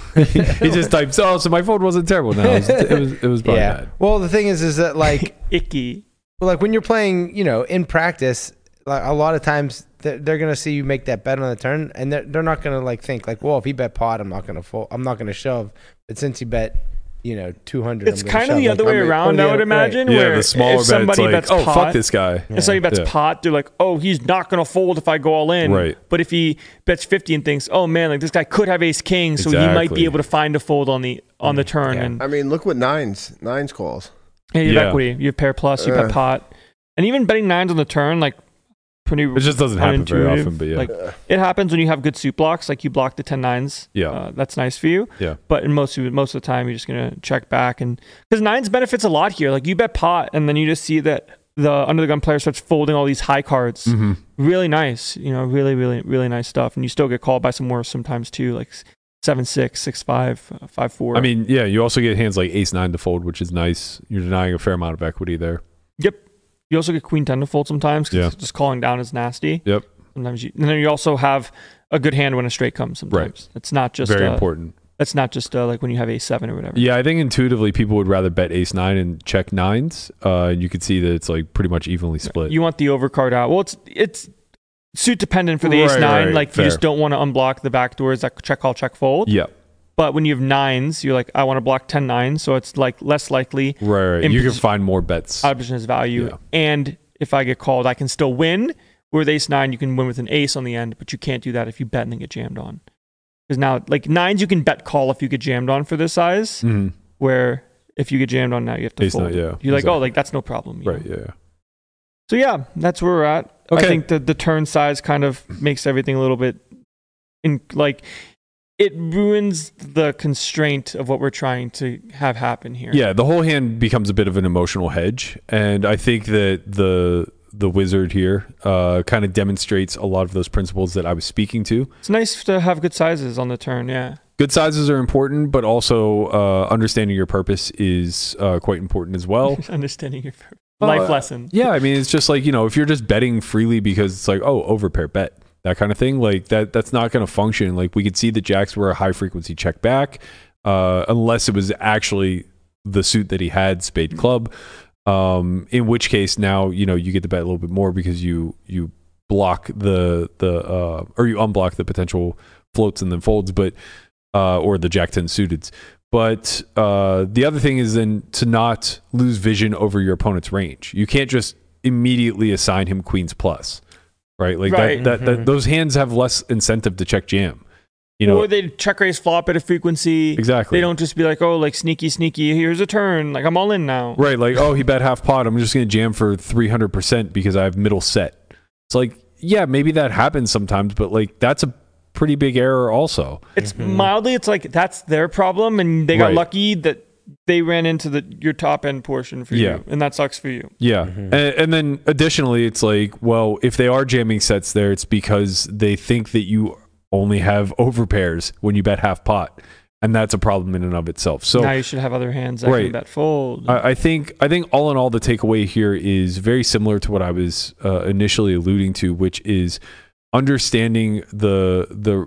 He just typed, so my fold wasn't terrible. No, it was probably bad. Well, the thing is that like icky. like when you're playing, in practice, like a lot of times they're gonna see you make that bet on the turn, and they're not gonna like think like, well, if he bet pot, I'm not gonna fold, I'm not gonna shove. But since he bet, 200, It's kind of the other way around, I would imagine. Yeah, Where the smaller if bet, somebody it's like, bets oh, pot, fuck this guy. If somebody bets pot, they're like, oh, he's not going to fold if I go all in. Right. But if he bets 50 and thinks, oh man, like this guy could have ace king, so he might Exactly. be able to find a fold on the turn. Yeah. And I mean, look what nines calls. you have Yeah. equity, you have pair plus, you bet pot, and even betting nines on the turn, like pretty. It just doesn't happen very unintuitive. often, but yeah. Like it happens when you have good suit blocks, like you block the 10-9s. Yeah. That's nice for you. Yeah. But in most of the time, you're just gonna check back, and because nines benefits a lot here. Like you bet pot, and then you just see that the under the gun player starts folding all these high cards. Mm-hmm. Really nice, really, really, really nice stuff. And you still get called by some more sometimes too, like 7-6, 6-5, 5-4. I mean, yeah, you also get hands like ace-9 to fold, which is nice. You're denying a fair amount of equity there. Yep. You also get queen 10 to fold sometimes because Yeah. just calling down is nasty. Yep. Sometimes and then you also have a good hand when a straight comes sometimes. Right. It's not just Very important. It's not just like when you have ace-7 or whatever. Yeah, I think intuitively people would rather bet ace-9 and check nines. You could see that it's like pretty much evenly split. You want the overcard out. Well, it's suit dependent for the ace-9. Right, like fair. you just don't want to unblock the back doors that check call, check fold. Yeah. But when you have nines, you're like, I want to block 10-9, so it's like less likely Right. You can find more bets. out of position is value. Yeah. And if I get called, I can still win. Where with ace-9, you can win with an ace on the end, but you can't do that if you bet and then get jammed on. Because now, like nines, you can bet call if you get jammed on for this size. Mhm. Where if you get jammed on now, you have to Ace-9, fold. yeah, You're like, exactly. oh, like that's no problem. you Right, know? yeah. So yeah, that's where we're at. Okay. I think the turn size kind of makes everything a little bit it ruins the constraint of what we're trying to have happen here. Yeah, the whole hand becomes a bit of an emotional hedge. And I think that the wizard here kind of demonstrates a lot of those principles that I was speaking to. It's nice to have good sizes on the turn, yeah. Good sizes are important, but also understanding your purpose is quite important as well. Understanding your life lesson. Yeah, I mean, it's just like, if you're just betting freely because it's like, oh, overpair bet, that kind of thing, like that's not going to function. Like we could see the jacks were a high frequency check back, unless it was actually the suit that he had, spade club. In which case now, you get to bet a little bit more because you block or you unblock the potential floats and then folds, but or the jack 10 suiteds. But the other thing is then to not lose vision over your opponent's range. You can't just immediately assign him queens plus, right? Like Right. that those hands have less incentive to check jam. Or they check raise flop at a frequency. Exactly. They don't just be like, oh, like sneaky, here's a turn. Like I'm all in now. Right, like, oh, he bet half pot. I'm just going to jam for 300% because I have middle set. It's like, yeah, maybe that happens sometimes, but like that's a pretty big error also. It's mildly, it's like that's their problem, and they got Right. lucky that they ran into your top end portion for Yeah. you, and that sucks for you. Yeah. And then additionally, it's like, well, if they are jamming sets there, it's because they think that you only have overpairs when you bet half pot. and that's a problem in and of itself. So now you should have other hands that can bet fold. I think all in all, the takeaway here is very similar to what I was initially alluding to, which is understanding the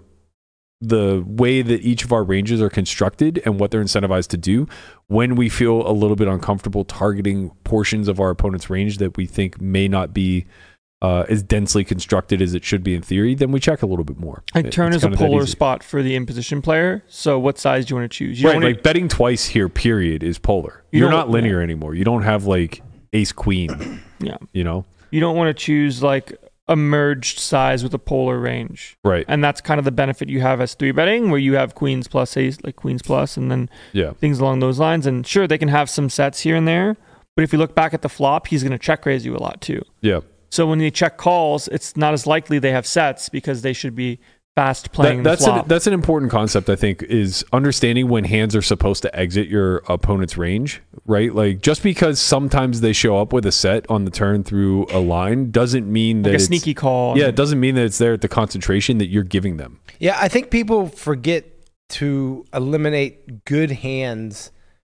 way that each of our ranges are constructed and what they're incentivized to do. When we feel a little bit uncomfortable targeting portions of our opponent's range that we think may not be as densely constructed as it should be in theory, then we check a little bit more. Like turn is a polar spot for the in-position player. So what size do you want to choose? Like betting twice here, period, is polar. You're not linear anymore. You don't have like ace queen. Yeah. You know? You don't want to choose like a merged size with a polar range. Right. And that's kind of the benefit you have as 3-betting, where you have queens plus ace, like queens plus, and then things along those lines. And sure, they can have some sets here and there, but if you look back at the flop, he's going to check raise you a lot too. Yeah. So when they check calls, it's not as likely they have sets because they should be fast playing the flop. That's an important concept, I think, is understanding when hands are supposed to exit your opponent's range, right? Like just because sometimes they show up with a set on the turn through a line doesn't mean that it's a sneaky call. Yeah, it doesn't mean that it's there at the concentration that you're giving them. Yeah, I think people forget to eliminate good hands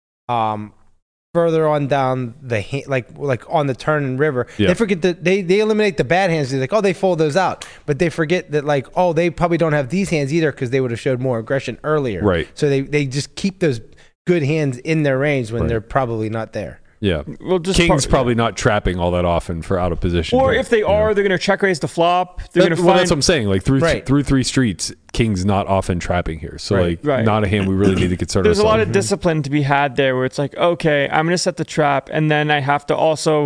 further on down the like on the turn and river. They forget that they eliminate the bad hands. They're like, oh, they fold those out, but they forget that like, oh, they probably don't have these hands either because they would have showed more aggression earlier. Right. So they just keep those good hands in their range when they're probably not there. Yeah. Well, just King's probably not trapping all that often for out of position. Or if they are, they're going to check raise the flop. They're going to Well, that's what I'm saying. Like through three streets, King's not often trapping here. So not a hand we really need to concern There's ourselves. a lot of discipline to be had there where it's like, okay, I'm going to set the trap, and then I have to also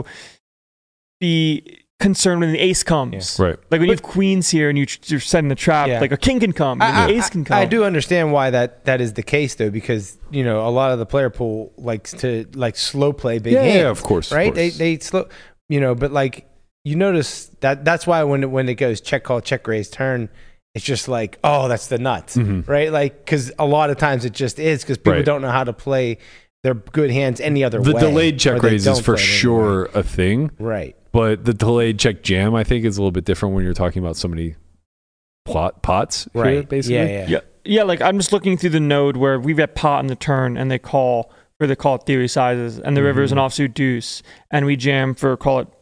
be concerned when the ace comes. Right. Like when you have queens here and you're setting the trap, like a king can come, and the ace can come. I do understand why that is the case though, because a lot of the player pool likes to like slow play big hands. Yeah, of course. Right? Of course. They slow, but like you notice that's why when it goes check call, check raise turn, it's just like, oh, that's the nuts, right? Like because a lot of times it just is because people don't know how to play their good hands any other way. The delayed check raise is for sure a thing. Right. But the delayed check jam, I think, is a little bit different when you're talking about so many pots here, basically. Yeah, like I'm just looking through the node where we've got pot on the turn and they call for the call theory sizes, and the river is an offsuit deuce, and we jam for, call it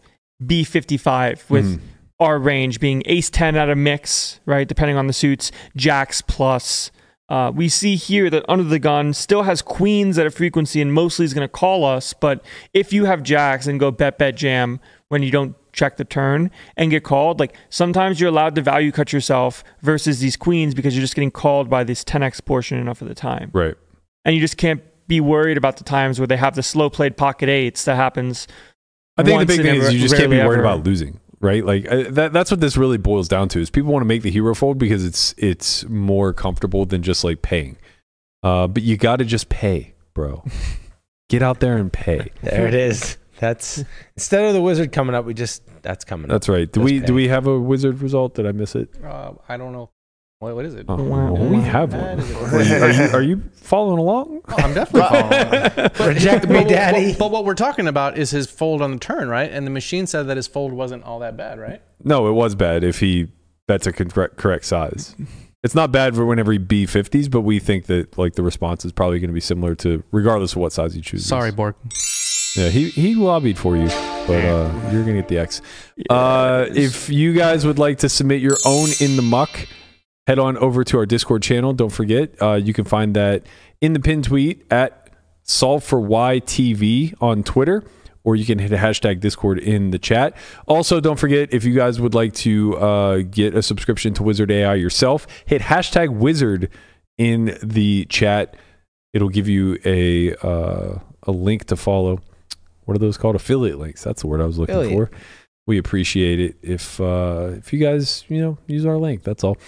B55 with our range being ace 10 out of mix, right? Depending on the suits, jacks plus. We see here that under the gun still has queens at a frequency and mostly is going to call us. But if you have jacks and go bet jam when you don't check the turn and get called, like sometimes you're allowed to value cut yourself versus these queens because you're just getting called by this 10x portion enough of the time. Right. And you just can't be worried about the times where they have the slow played pocket eights that happens. I think the big thing is you just can't be worried about losing. Right, like that's what this really boils down to. Is people want to make the hero fold because it's more comfortable than just like paying. But you got to just pay, bro. Get out there and pay. There it is. That's instead of the wizard coming up, that's coming up. That's right. Do we have a wizard result? Did I miss it? I don't know. What is it? Oh, we have one. Are you following along? Oh, I'm definitely following along. Reject me, daddy. But what we're talking about is his fold on the turn, right? And the machine said that his fold wasn't all that bad, right? No, it was bad if he bets a correct size. It's not bad for whenever he B50s, but we think that like the response is probably going to be similar to regardless of what size he chooses. Sorry, Borg. Yeah, he lobbied for you, but you're going to get the X. If you guys would like to submit your own In the Muck, head on over to our Discord channel. Don't forget, you can find that in the pinned tweet at SolveForWhyTV on Twitter, or you can hit a hashtag Discord in the chat. Also, don't forget, if you guys would like to get a subscription to Wizard AI yourself, hit hashtag Wizard in the chat. It'll give you a link to follow. What are those called? Affiliate links. That's the word I was looking for. We appreciate it if you guys use our link. That's all.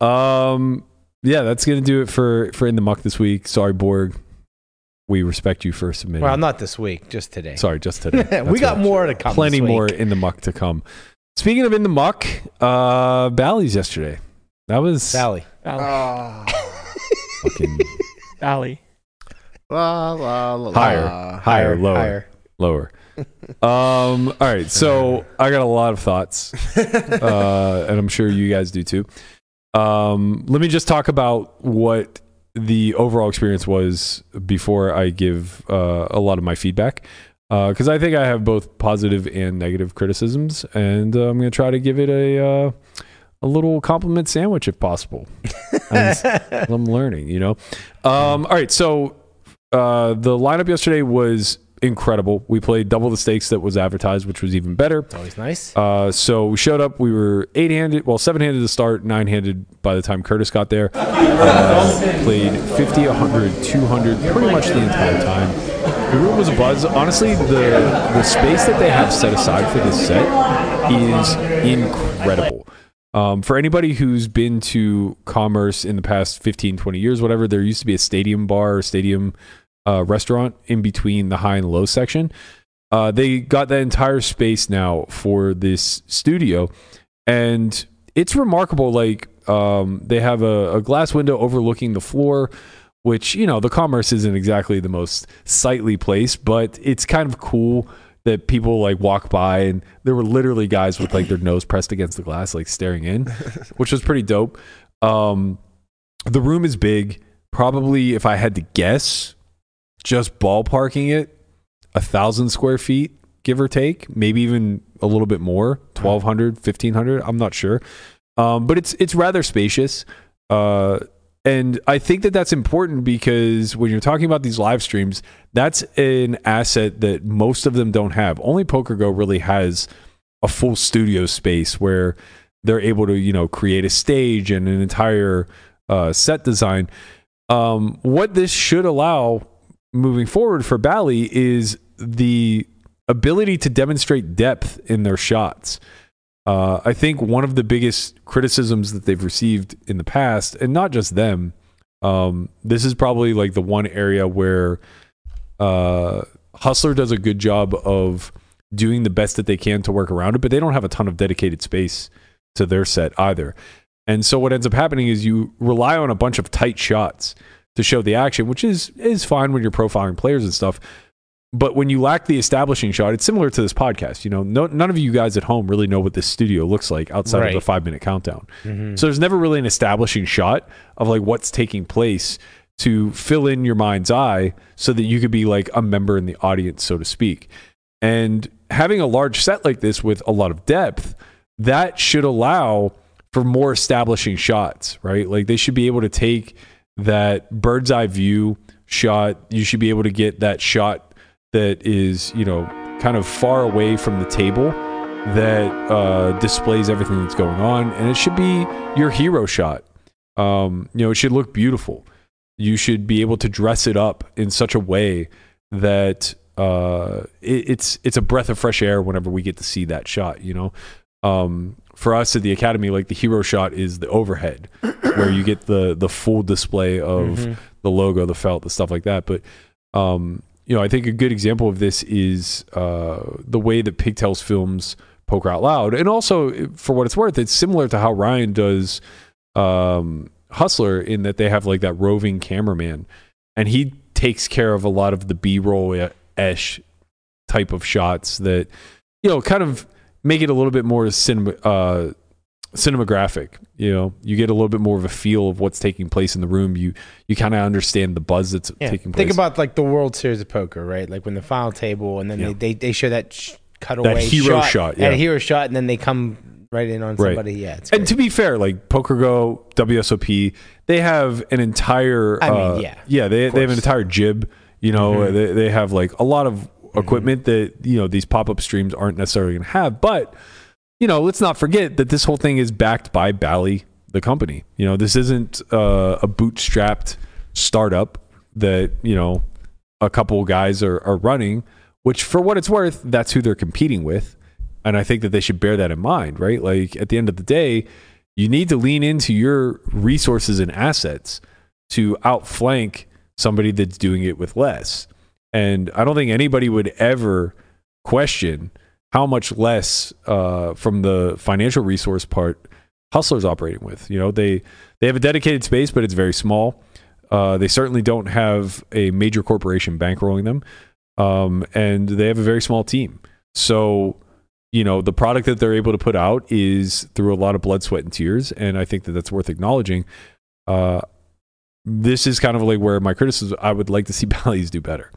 That's gonna do it for In the Muck this week. Sorry, Borg. We respect you for submitting. Well, not this week, just today. Sorry, just today. We got more to come. Plenty more In the Muck to come. Speaking of In the Muck, Bally's yesterday. That was Bally. Fucking Bally. Higher, lower. All right, so I got a lot of thoughts, and I'm sure you guys do too. Let me just talk about what the overall experience was before I give a lot of my feedback. Because I think I have both positive and negative criticisms, and I'm going to try to give it a little compliment sandwich if possible. As I'm learning, you know. All right, so the lineup yesterday was incredible. We played double the stakes that was advertised, which was even better. Always nice. So we showed up. We were 7-handed to start, 9-handed by the time Curtis got there. Played 50, 100, 200 pretty much the entire time. The room was a buzz. Honestly, the space that they have set aside for this set is incredible. For anybody who's been to Commerce in the past 15, 20 years, whatever, there used to be a stadium bar or stadium restaurant in between the high and low section. They got that entire space now for this studio, and it's remarkable. Like, they have a glass window overlooking the floor, which, you know, the Commerce isn't exactly the most sightly place, but it's kind of cool that people like walk by, and there were literally guys with like their nose pressed against the glass, like staring in, which was pretty dope. The room is big. Probably, if I had to guess, just ballparking it, 1,000 square feet, give or take, maybe even a little bit more, 1,200, 1,500. I'm not sure. But it's rather spacious. And I think that that's important because when you're talking about these live streams, that's an asset that most of them don't have. Only PokerGo really has a full studio space where they're able to, you know, create a stage and an entire set design. What this should allow moving forward for Bally is the ability to demonstrate depth in their shots. I think one of the biggest criticisms that they've received in the past, and not just them, this is probably like the one area where Hustler does a good job of doing the best that they can to work around it, but they don't have a ton of dedicated space to their set either. And so what ends up happening is you rely on a bunch of tight shots to show the action, which is fine when you're profiling players and stuff. But when you lack the establishing shot, it's similar to this podcast. You know, none of you guys at home really know what this studio looks like outside of the 5-minute countdown. So there's never really an establishing shot of like what's taking place to fill in your mind's eye so that you could be like a member in the audience, so to speak. And having a large set like this with a lot of depth, that should allow for more establishing shots, right? Like they should be able to take that bird's eye view shot. You should be able to get that shot that is, you know, kind of far away from the table that displays everything that's going on. And it should be your hero shot. You know, it should look beautiful. You should be able to dress it up in such a way that it's a breath of fresh air whenever we get to see that shot, you know? For us at the Academy, like the hero shot is the overhead where you get the full display of the logo, the felt, the stuff like that. But, you know, I think a good example of this is the way that Pigtails films Poker Out Loud. And also, for what it's worth, it's similar to how Ryan does Hustler in that they have like that roving cameraman. And he takes care of a lot of the B-roll-ish type of shots that, you know, kind of make it a little bit more cinematographic. You know, you get a little bit more of a feel of what's taking place in the room. You kind of understand the buzz that's taking place. Think about like the World Series of Poker, right? Like when the final table, and then they show that cutaway, that hero shot, that hero shot, and then they come right in on somebody. Right. Yeah, it's and great. to be fair, like PokerGo, WSOP, they have an entire. They have an entire jib. You know, they have like a lot of equipment that, you know, these pop-up streams aren't necessarily going to have. But, you know, let's not forget that this whole thing is backed by Bally, the company. You know, this isn't a bootstrapped startup that, you know, a couple guys are running, which for what it's worth, that's who they're competing with. And I think that they should bear that in mind, right? Like at the end of the day, you need to lean into your resources and assets to outflank somebody that's doing it with less. And I don't think anybody would ever question how much less from the financial resource part Hustler's operating with. You know, they have a dedicated space, but it's very small. They certainly don't have a major corporation bankrolling them. And they have a very small team. So, you know, the product that they're able to put out is through a lot of blood, sweat, and tears. And I think that that's worth acknowledging. this is kind of like where my criticism. I would like to see Bally's do better.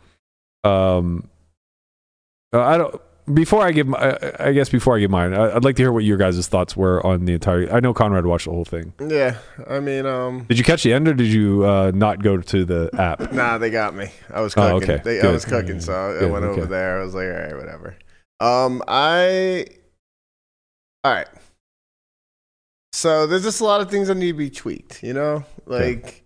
I don't. Before I give mine, I'd like to hear what your guys' thoughts were on the entire. I know Conrad watched the whole thing. Yeah, I mean, Did you catch the end, or did you not go to the app? Nah, they got me. I was cooking. Oh, okay. I was cooking, so I went over there. I was like, all right, whatever. All right. So there's just a lot of things that need to be tweaked, you know? Like,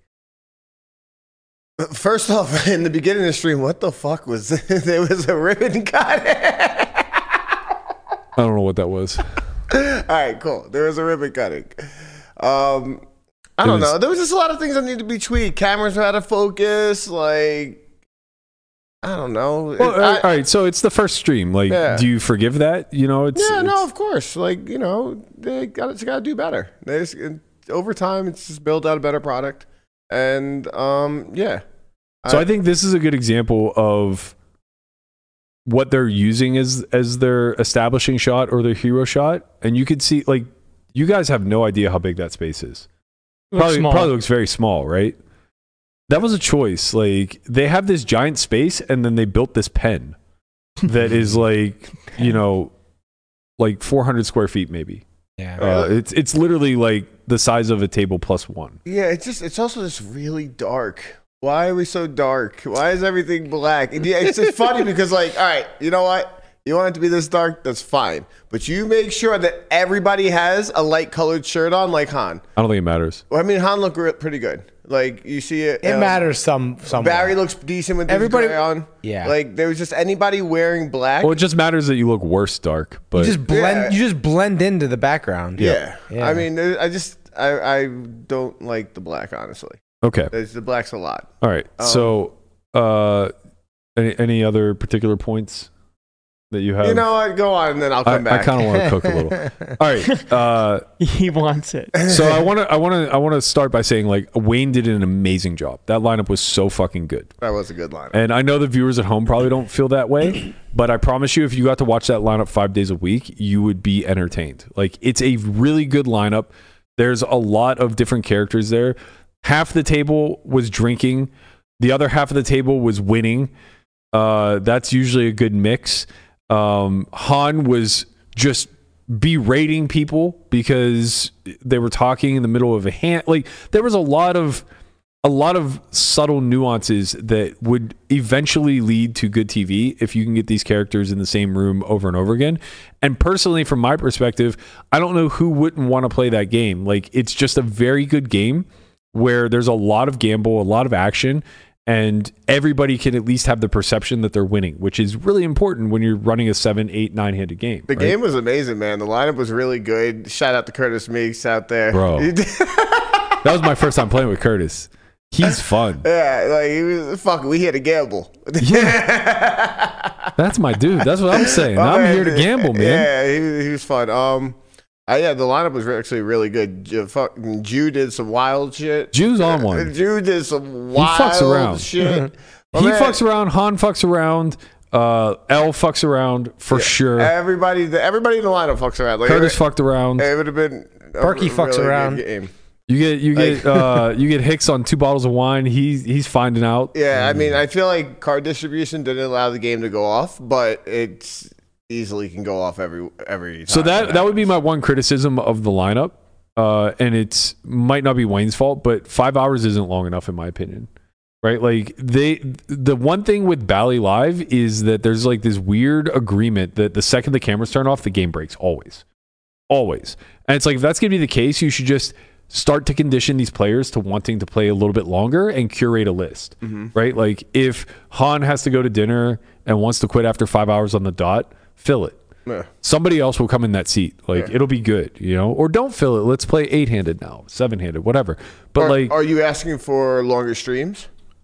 first off, in the beginning of the stream, what the fuck was this? There was a ribbon cut. I don't know what that was. All right, cool. There was a ribbon cutting. I don't know. There was just a lot of things that need to be tweaked. Cameras were out of focus. Like, I don't know. Well, all right. So it's the first stream. Like, do you forgive that? You know, no, of course. Like, you know, they got to do better. Over time, it's just build out a better product. And yeah. So I think this is a good example of what they're using as their establishing shot or their hero shot, and you could see, like, you guys have no idea how big that space is. Probably looks very small, right? That was a choice. Like, they have this giant space, and then they built this pen that is like, you know, like 400 square feet maybe. Yeah, it's literally like the size of a table plus one. Yeah, it's also just really dark. Why are we so dark? Why is everything black? It's just funny because, like, all right, you know what? You want it to be this dark? That's fine. But you make sure that everybody has a light-colored shirt on, like Han. I don't think it matters. Well, I mean, Han looked pretty good. Like, you see it. It matters some. Barry looks decent with everybody gray on. Yeah. Like, there was just anybody wearing black. Well, it just matters that you look worse dark. But you just blend. You just blend into the background. Yeah. I mean, I don't like the black, honestly. Okay. The black's a lot. All right. So, any other particular points that you have? You know what? Go on, and then I'll come back. I kind of want to cook a little. All right. He wants it. So I want to start by saying, like, Wayne did an amazing job. That lineup was so fucking good. That was a good lineup. And I know the viewers at home probably don't feel that way, but I promise you, if you got to watch that lineup 5 days a week, you would be entertained. Like, it's a really good lineup. There's a lot of different characters there. Half the table was drinking. The other half of the table was winning. That's usually a good mix. Han was just berating people because they were talking in the middle of a hand. Like, there was a lot of subtle nuances that would eventually lead to good TV if you can get these characters in the same room over and over again. And personally, from my perspective, I don't know who wouldn't want to play that game. Like, it's just a very good game where there's a lot of gamble, a lot of action, and everybody can at least have the perception that they're winning, which is really important when you're running a 7, 8, 9-handed game. The game was amazing, man. The lineup was really good. Shout out to Curtis Meeks out there. Bro. That was my first time playing with Curtis. He's fun. Yeah, like, he was fucking, we had to gamble. Yeah. That's my dude. That's what I'm saying. I'm here to gamble, man. Yeah, he was fun. The lineup was actually really good. Jew did some wild shit. Jew's on one. Jew did some wild fucks around. shit. He fucks around. Han fucks around. L fucks around for sure. Everybody in the lineup fucks around. Like, Curtis fucked around. It would have been Berkey fucks really around. Good game. You get Hicks on 2 bottles of wine. He's finding out. Yeah, I mean, I feel like card distribution didn't allow the game to go off, but it's easily can go off every time. So that would be my one criticism of the lineup, and it might not be Wayne's fault, but 5 hours isn't long enough in my opinion, right? Like, the one thing with Bally Live is that there's like this weird agreement that the second the cameras turn off, the game breaks always, and it's like, if that's gonna be the case, you should just start to condition these players to wanting to play a little bit longer and curate a list, right? Like, if Han has to go to dinner and wants to quit after 5 hours on the dot, fill it. Yeah. Somebody else will come in that seat. Like, it'll be good, you know? Or don't fill it. Let's play 8-handed now, 7-handed, whatever. But are you asking for longer streams?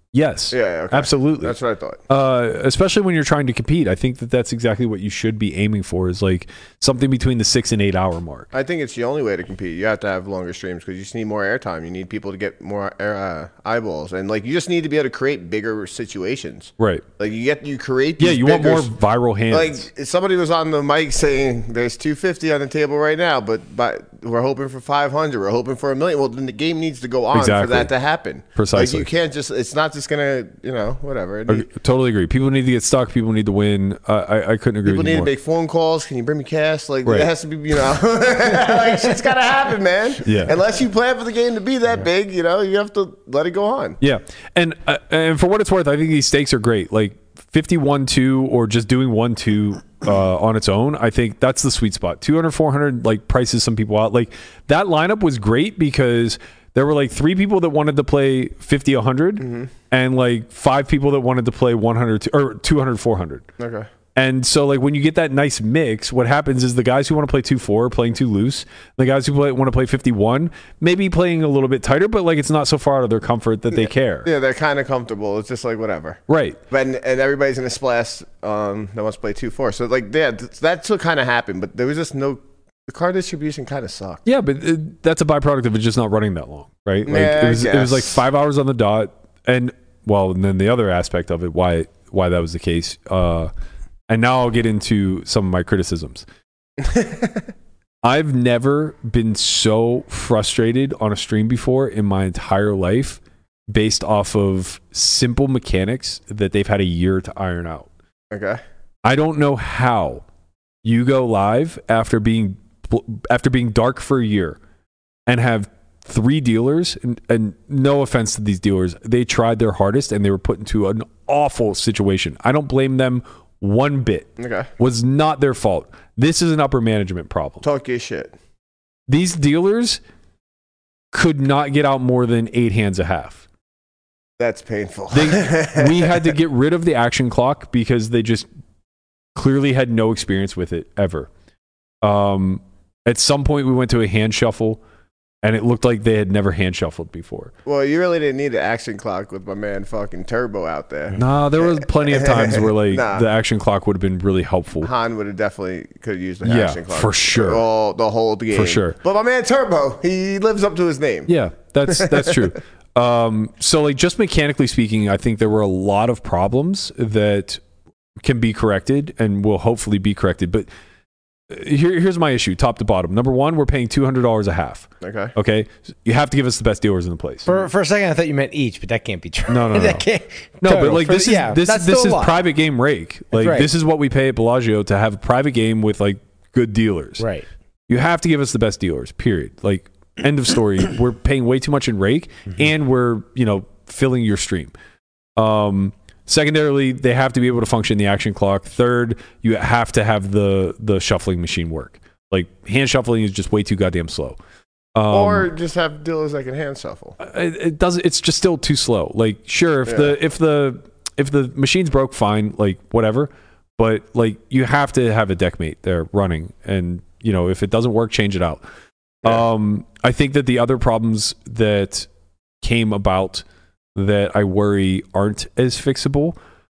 Yes. Yeah, okay. Absolutely. That's what I thought. Especially when you're trying to compete. I think that that's exactly what you should be aiming for, is like something between the 6 and 8 hour mark. I think it's the only way to compete. You have to have longer streams because you just need more airtime. You need people to get more eyeballs, and like you just need to be able to create bigger situations. Right. Like you create. These You want bigger, more viral hands. Like somebody was on the mic saying there's 250 on the table right now, but we're hoping for 500. We're hoping for $1 million. Well, then the game needs to go on for that to happen. Precisely. Like you can't just. It's not just gonna. Whatever. Totally agree. People need to get stuck. People need to win. I couldn't agree People with you need more. to make phone calls. Can you bring me cash? Like Right. it has to be, like shit's gotta happen, man. Yeah. Unless you plan for the game to be that big, you have to let it go on. Yeah, and for what it's worth, I think these stakes are great. Like 50-1-2 or just doing 1-2 on its own. I think that's the sweet spot. 200, 400 like prices some people out. Like that lineup was great because there were like 3 people that wanted to play 50, 100, and like 5 people that wanted to play 100 or 200, 400. Okay. And so, like, when you get that nice mix, what happens is the guys who want to play 2-4 are playing too loose. The guys who want to play 51 maybe playing a little bit tighter, but like it's not so far out of their comfort that they care. Yeah, they're kind of comfortable. It's just like whatever. Right. But and everybody's in a splash that wants to play 2-4. So like that's what kind of happened. But there was just no. The card distribution kind of sucked. Yeah, but that's a byproduct of it just not running that long, right? Like Yeah, it was like 5 hours on the dot, and then the other aspect of it, why that was the case. And now I'll get into some of my criticisms. I've never been so frustrated on a stream before in my entire life based off of simple mechanics that they've had a year to iron out. Okay. I don't know how you go live after being dark for a year and have 3 dealers, and no offense to these dealers, they tried their hardest and they were put into an awful situation. I don't blame them one bit. Okay. Was not their fault. This is an upper management problem. Talk your shit. These dealers could not get out more than 8 hands a half. That's painful. We had to get rid of the action clock because they just clearly had no experience with it ever. At some point we went to a hand shuffle and it looked like they had never hand shuffled before. Well, you really didn't need the action clock with my man fucking Turbo out there. Nah, there was plenty of times where like the action clock would have been really helpful. Han would have definitely could have used the action clock. For sure. The whole game. For sure. But my man Turbo, he lives up to his name. Yeah, that's true. So like just mechanically speaking, I think there were a lot of problems that can be corrected and will hopefully be corrected. But here's my issue, top to bottom. Number one, we're paying $200 a half. Okay. You have to give us the best dealers in the place. For a second, I thought you meant each, but that can't be true. No. That can't, no, total. but like this is private game rake. Like right. This is what we pay at Bellagio to have a private game with like good dealers. Right. You have to give us the best dealers. Period. Like end of story. We're paying way too much in rake, and we're filling your stream. Secondarily, they have to be able to function the action clock. Third, you have to have the shuffling machine work. Like hand shuffling is just way too goddamn slow. Or just have dealers that can hand shuffle. It doesn't. It's just still too slow. Like sure, if the machine's broke, fine. Like whatever. But like you have to have a deck mate there running, and if it doesn't work, change it out. Yeah. I think that the other problems that came about that I worry aren't as fixable.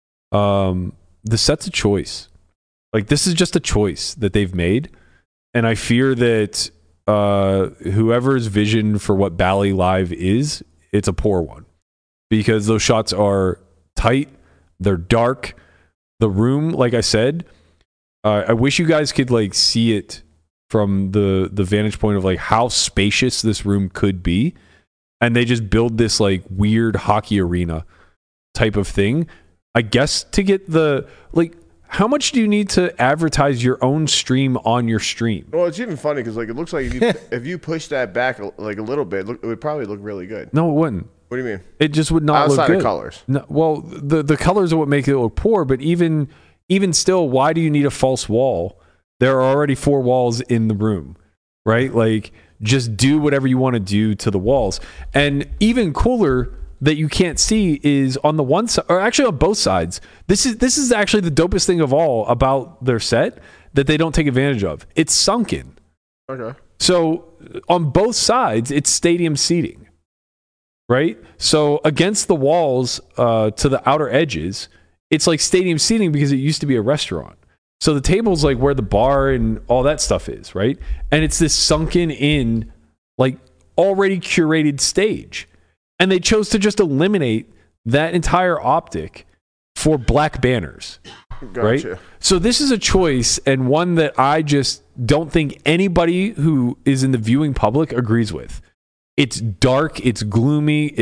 The set's a choice. Like this is just a choice that they've made, and I fear that whoever's vision for what Bally Live is, it's a poor one, because those shots are tight, they're dark. The room, like I said, I wish you guys could like see it from the vantage point of like how spacious this room could be. And they just build this like weird hockey arena type of thing, I guess, to get how much do you need to advertise your own stream on your stream? Well, it's even funny because like it looks like if you push that back like a little bit, it would probably look really good. No, it wouldn't. What do you mean? It just would not outside look good. of colors. No, well, the colors are what make it look poor. But even still, why do you need a false wall? There are already 4 walls in the room, right? Like, just do whatever you want to do to the walls. And even cooler that you can't see is on the one side, or actually on both sides. This is actually the dopest thing of all about their set that they don't take advantage of. It's sunken. Okay. So on both sides, it's stadium seating, right? So against the walls to the outer edges, it's like stadium seating because it used to be a restaurant. So the table's like where the bar and all that stuff is, right? And it's this sunken in, like already curated stage. And they chose to just eliminate that entire optic for black banners. Right? So this is a choice, and one that I just don't think anybody who is in the viewing public agrees with. It's dark, it's gloomy,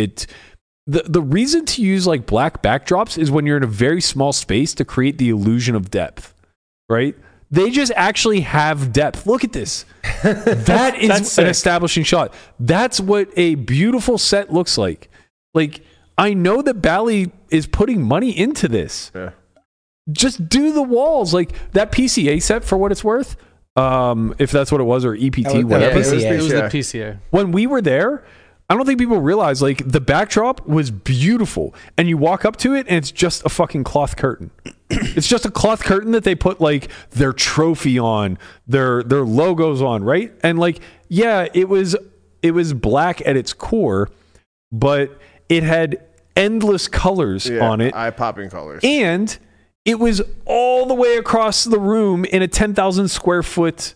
the reason to use like black backdrops is when you're in a very small space to create the illusion of depth, right? They just actually have depth. Look at this. That is an establishing shot. That's what a beautiful set looks like. Like, I know that Bally is putting money into this. Yeah. Just do the walls. Like that PCA set, for what it's worth, if that's what it was, or EPT, whatever. It was the PCA. When we were there, I don't think people realize, like, the backdrop was beautiful. And you walk up to it, and it's just a fucking cloth curtain. It's just a cloth curtain that they put, like, their trophy on, their logos on, right? And, like, yeah, it was black at its core, but it had endless colors on it. Eye-popping colors. And it was all the way across the room in a 10,000 square foot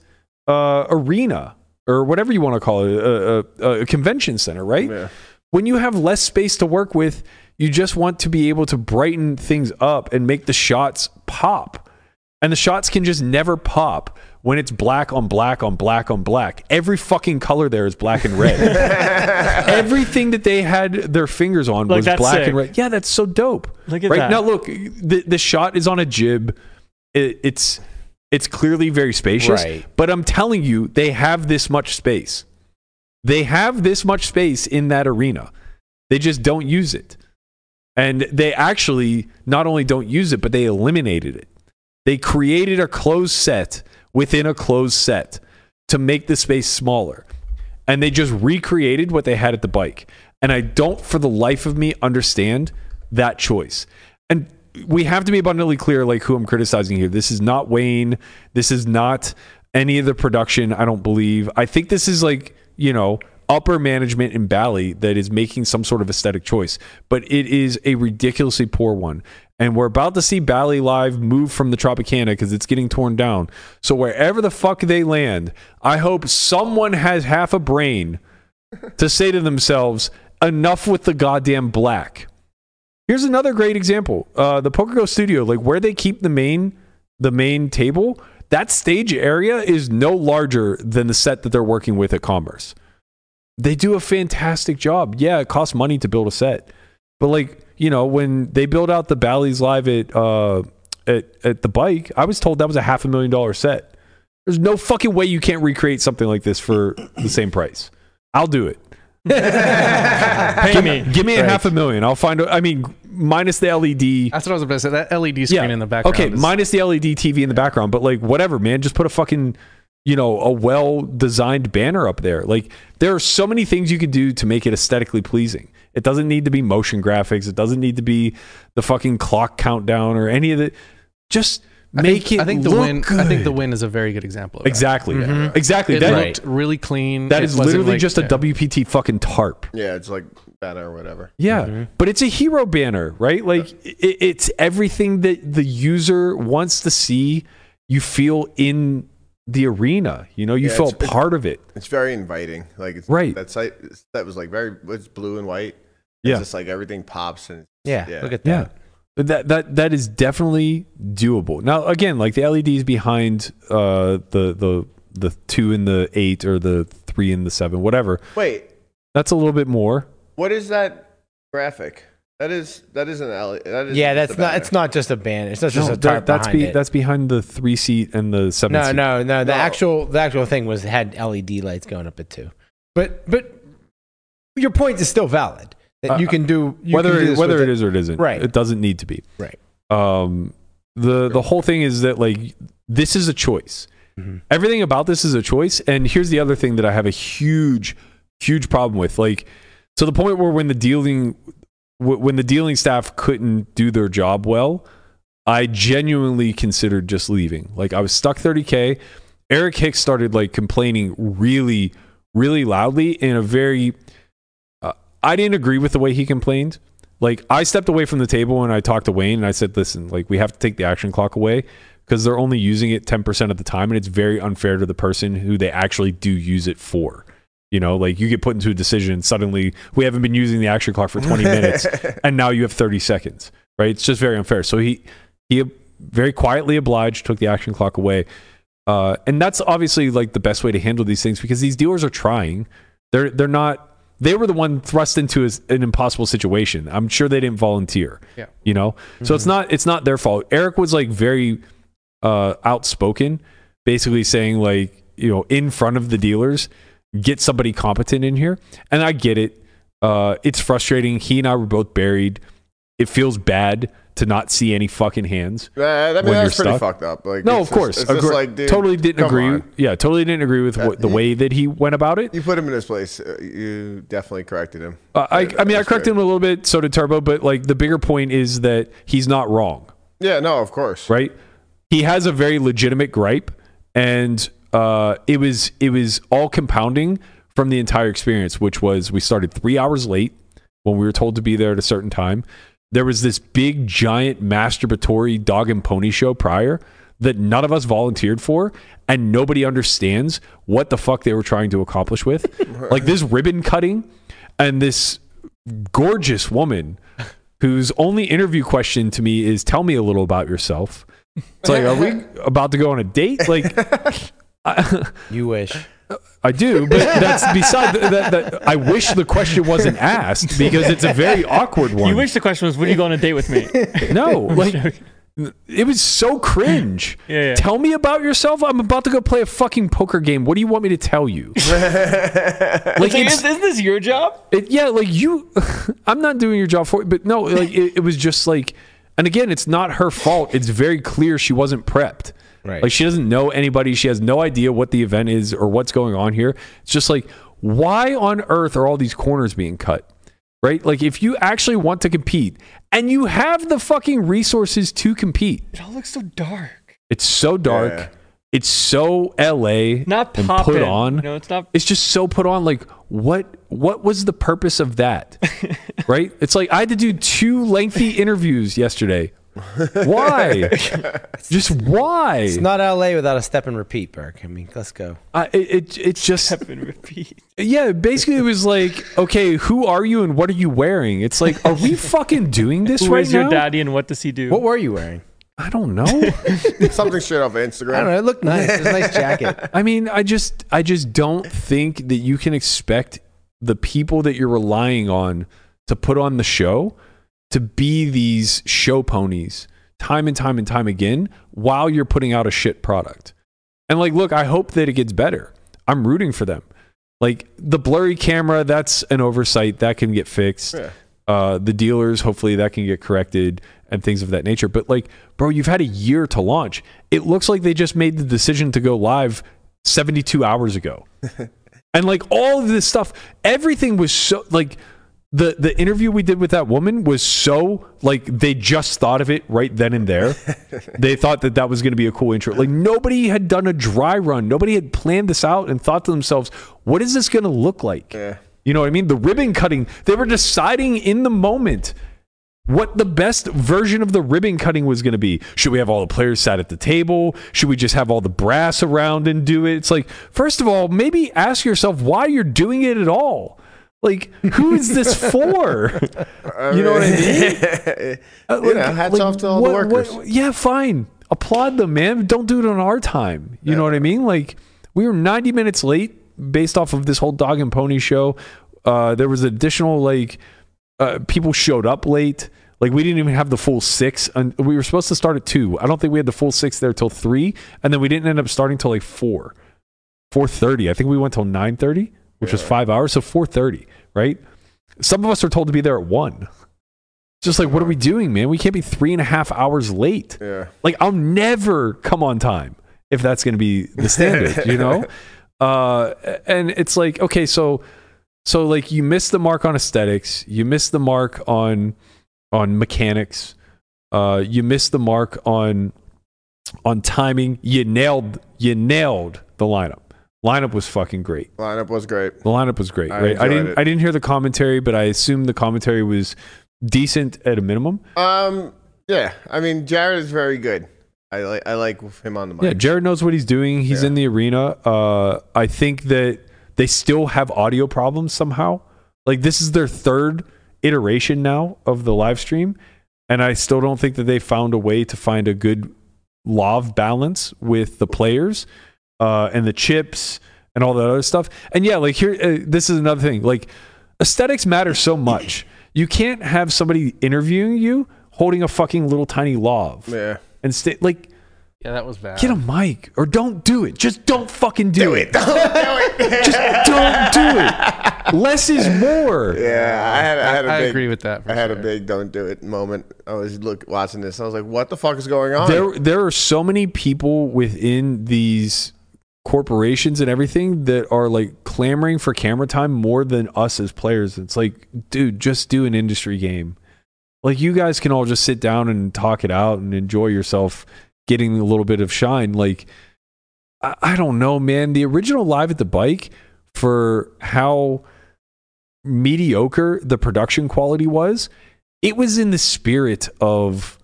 arena, or whatever you want to call it, a convention center, right? Yeah. When you have less space to work with, you just want to be able to brighten things up and make the shots pop. And the shots can just never pop when it's black on black on black on black. Every fucking color there is black and red. Everything that they had their fingers on was black and red. Yeah, that's so dope. Look at right that. now, look, the shot is on a jib. It's clearly very spacious. Right. But I'm telling you, they have this much space. They have this much space in that arena. They just don't use it. And they actually not only don't use it, but they eliminated it. They created a closed set within a closed set to make the space smaller. And they just recreated what they had at the bike. And I don't, for the life of me, understand that choice. And we have to be abundantly clear, like, who I'm criticizing here. This is not Wayne. This is not any of the production, I don't believe. I think this is, like, you know, upper management in Bally that is making some sort of aesthetic choice. But it is a ridiculously poor one. And we're about to see Bally Live move from the Tropicana because it's getting torn down. So wherever the fuck they land, I hope someone has half a brain to say to themselves, enough with the goddamn black. Here's another great example. The PokerGo studio, like where they keep the main table, that stage area is no larger than the set that they're working with at Commerce. They do a fantastic job. Yeah, it costs money to build a set. But, like, you know, when they build out the Bally's Live at the bike, I was told that was a $500,000 set. There's no fucking way you can't recreate something like this for the same price. I'll do it. Pay me. Give me a $500,000. I'll find. I mean, minus the LED. That's what I was about to say. That LED screen in the background. Okay, minus the LED TV in the background. But, like, whatever, man. Just put a fucking, you know, a well-designed banner up there. Like, there are so many things you can do to make it aesthetically pleasing. It doesn't need to be motion graphics. It doesn't need to be the fucking clock countdown or any of the. Just make it. I think the look win. good. I think the win is a very good example of that. Exactly. Yeah. Exactly. It That, looked really clean. that It is wasn't literally like- just a WPT fucking tarp. Yeah, it's like banner or whatever. Yeah, but it's a hero banner, right? Like it's everything that the user wants to see. You feel in the arena. You know, you Yeah, feel it's- part of it. It's very inviting. Like, it's, Right. That site that was like it's blue and white. Yeah. It's just like everything pops and Yeah, Yeah. look at Yeah. that. But that is definitely doable. Now, again, like the LEDs behind the 2 and the 8 or the 3 and the 7, whatever. Wait, That's a little bit more. what is that graphic? That is an LED. That is Yeah, the that's not. banner. It's not just a banner. It's not just a tarp that's behind it. that's behind the 3 seat and the 7 No, seat. no. The No. actual thing had LED lights going up it too. But your point is still valid. That you can do Whether it is or it isn't, Right. It doesn't need to be. Right. The whole thing is that, like, this is a choice. Mm-hmm. Everything about this is a choice. And here's the other thing that I have a huge problem with. Like, to the point where when the dealing staff couldn't do their job well, I genuinely considered just leaving. Like, I was stuck 30K. Eric Hicks started, like, complaining really, really loudly in a very I didn't agree with the way he complained. Like, I stepped away from the table and I talked to Wayne and I said, listen, like, we have to take the action clock away because they're only using it 10% of the time, and it's very unfair to the person who they actually do use it for. You know, like, you get put into a decision and suddenly we haven't been using the action clock for 20 minutes and now you have 30 seconds, right? It's just very unfair. So he very quietly obliged, took the action clock away. And that's obviously like the best way to handle these things because these dealers are trying. They're not. They were the one thrust into an impossible situation. I'm sure they didn't volunteer. Yeah. You know, so it's not their fault. Eric was like very outspoken, basically saying like, you know, in front of the dealers, get somebody competent in here. And I get it. It's frustrating. He and I were both buried. It feels bad to not see any fucking hands. That's pretty fucked up. Like, no, of course. It's just like, dude, totally didn't agree. on. Yeah, totally didn't agree with the way that he went about it. You put him in his place. You definitely corrected him. I corrected him a little bit. So did Turbo. But like the bigger point is that he's not wrong. Yeah, no, of course. Right? He has a very legitimate gripe, and it was all compounding from the entire experience, which was we started 3 hours late when we were told to be there at a certain time. There was this big, giant, masturbatory dog and pony show prior that none of us volunteered for, and nobody understands what the fuck they were trying to accomplish with. Like this ribbon cutting and this gorgeous woman whose only interview question to me is, tell me a little about yourself. It's like, are we about to go on a date? Like, You wish. I do, but that's beside that. I wish the question wasn't asked because it's a very awkward one. You wish the question was, would you go on a date with me? No, like it was so cringe. Yeah. Tell me about yourself. I'm about to go play a fucking poker game. What do you want me to tell you? Like, isn't this your job? Like you, I'm not doing your job for you, but no, like it was just like, and again, it's not her fault. It's very clear she wasn't prepped. Right. Like she doesn't know anybody. She has no idea what the event is or what's going on here. It's just like, why on earth are all these corners being cut? Right? Like if you actually want to compete and you have the fucking resources to compete. It all looks so dark. It's so dark. Yeah. It's so LA Not and poppin'. put on. No, it's not. It's just so put on. Like what was the purpose of that? Right? It's like I had to do 2 lengthy interviews yesterday. Why? Just why? It's not LA without a step and repeat, Burke. I mean, let's go. It's just Step and repeat. Yeah, basically it was like, okay, who are you and what are you wearing? It's like, are we fucking doing this Who right is your now? daddy and what does he do? What were you wearing? I don't know. Something straight off Instagram. I don't know. It looked nice. It was a nice jacket. I mean, I just don't think that you can expect the people that you're relying on to put on the show to be these show ponies time and time and time again while you're putting out a shit product. And like, look, I hope that it gets better. I'm rooting for them. Like the blurry camera, that's an oversight that can get fixed. Yeah. The dealers, hopefully that can get corrected and things of that nature. But like, bro, you've had a year to launch. It looks like they just made the decision to go live 72 hours ago. And like all of this stuff, everything was so like, the interview we did with that woman was so like they just thought of it right then and there. They thought that was going to be a cool intro. Like nobody had done a dry run. Nobody had planned this out and thought to themselves, what is this going to look like? Yeah. You know what I mean? The ribbon cutting, they were deciding in the moment what the best version of the ribbon cutting was going to be. Should we have all the players sat at the table? Should we just have all the brass around and do it? It's like, first of all, maybe ask yourself why you're doing it at all. Like, who is this for? You know what I mean? Hats off to all the workers. Yeah, fine. Applaud them, man. Don't do it on our time. You know what I mean? Like, we were 90 minutes late based off of this whole dog and pony show. There was additional, like, people showed up late. Like, we didn't even have the full 6. And we were supposed to start at 2. I don't think we had the full 6 there till 3. And then we didn't end up starting till, like, 4. 4:30. I think we went till 9:30. Which was 5 hours, so 4:30, right? Some of us are told to be there at 1. Just like, what are we doing, man? We can't be 3.5 hours late. Yeah. Like, I'll never come on time if that's going to be the standard, you know? And it's like, okay, so like you missed the mark on aesthetics, you missed the mark on mechanics, you missed the mark on timing. You nailed the lineup. Lineup was fucking great. Lineup was great. The lineup was great, I right? I enjoyed it. didn't hear the commentary, but I assume the commentary was decent at a minimum. Yeah. I mean, Jared is very good. I like him on the mic. Yeah, Jared knows what he's doing. He's in the arena. I think that they still have audio problems somehow. Like, this is their third iteration now of the live stream, and I still don't think that they found a way to find a good lav balance with the players and the chips and all that other stuff. And yeah, like here, this is another thing. Like, aesthetics matter so much. You can't have somebody interviewing you holding a fucking little tiny lav. Yeah. And like, Yeah, that was bad. get a mic or don't do it. Just don't fucking do it. Don't do it. Just don't do it. Less is more. Yeah, I agree with that. I had a big "don't do it" moment. I was watching this. I was like, "What the fuck is going on?" There are so many people within these corporations and everything that are like clamoring for camera time more than us as players. It's like, dude, just do an industry game. Like, you guys can all just sit down and talk it out and enjoy yourself getting a little bit of shine. Like, I don't know, man. The original Live at the Bike, for how mediocre the production quality was, it was in the spirit of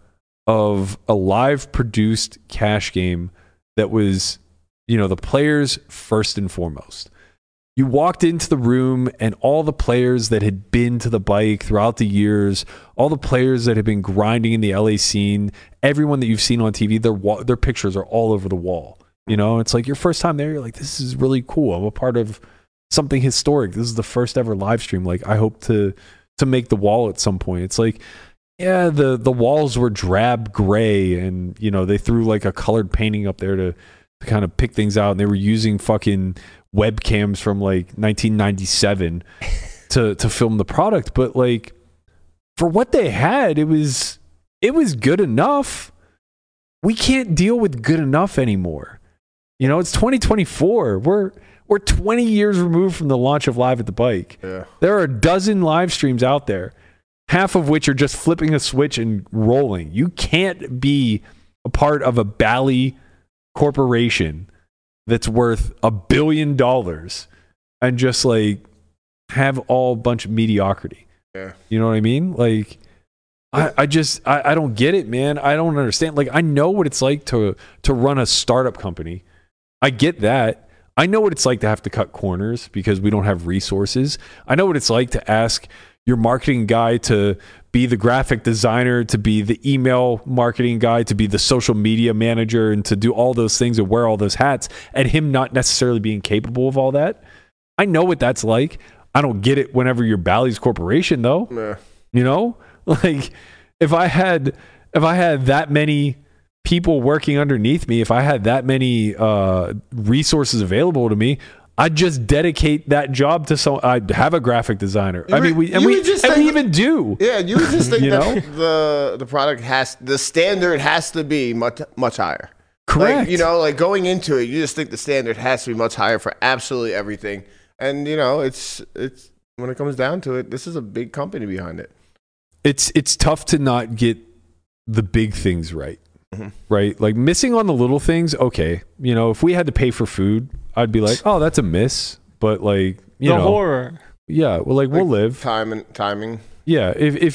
a live produced cash game that was, the players first and foremost. You walked into the room and all the players that had been to the bike throughout the years, all the players that had been grinding in the LA scene, everyone that you've seen on TV, their pictures are all over the wall. It's like your first time there. You're like, this is really cool. I'm a part of something historic. This is the first ever live stream. Like, I hope to make the wall at some point. It's like, yeah, the walls were drab gray, and they threw like a colored painting up there to kind of pick things out, and they were using fucking webcams from like 1997 to film the product. But like, for what they had, it was good enough. We can't deal with good enough anymore. It's 2024. We're 20 years removed from the launch of Live at the Bike. Yeah. There are a dozen live streams out there, half of which are just flipping a switch and rolling. You can't be a part of a Bally corporation that's worth $1 billion and just like have all a bunch of mediocrity. Yeah. You know what I mean? Like, I don't get it, man. I don't understand. Like, I know what it's like to run a startup company. I get that. I know what it's like to have to cut corners because we don't have resources. I know what it's like to ask your marketing guy to be the graphic designer, to be the email marketing guy, to be the social media manager, and to do all those things and wear all those hats, and him not necessarily being capable of all that. I know what that's like. I don't get it whenever you're Bally's corporation, though. Yeah. Like, if I had that many people working underneath me, if I had that many resources available to me, I'd just dedicate that job to I'd have a graphic designer. We even do. Yeah, you would just think that the product the standard has to be much, much higher. Correct. Like, like going into it, you just think the standard has to be much higher for absolutely everything. And it's when it comes down to it, this is a big company behind it. It's tough to not get the big things right. Mm-hmm. Right? Like, missing on the little things, okay. If we had to pay for food, I'd be like, oh, that's a miss. But like, the horror. Yeah, well, like we'll live. Timing. Yeah, if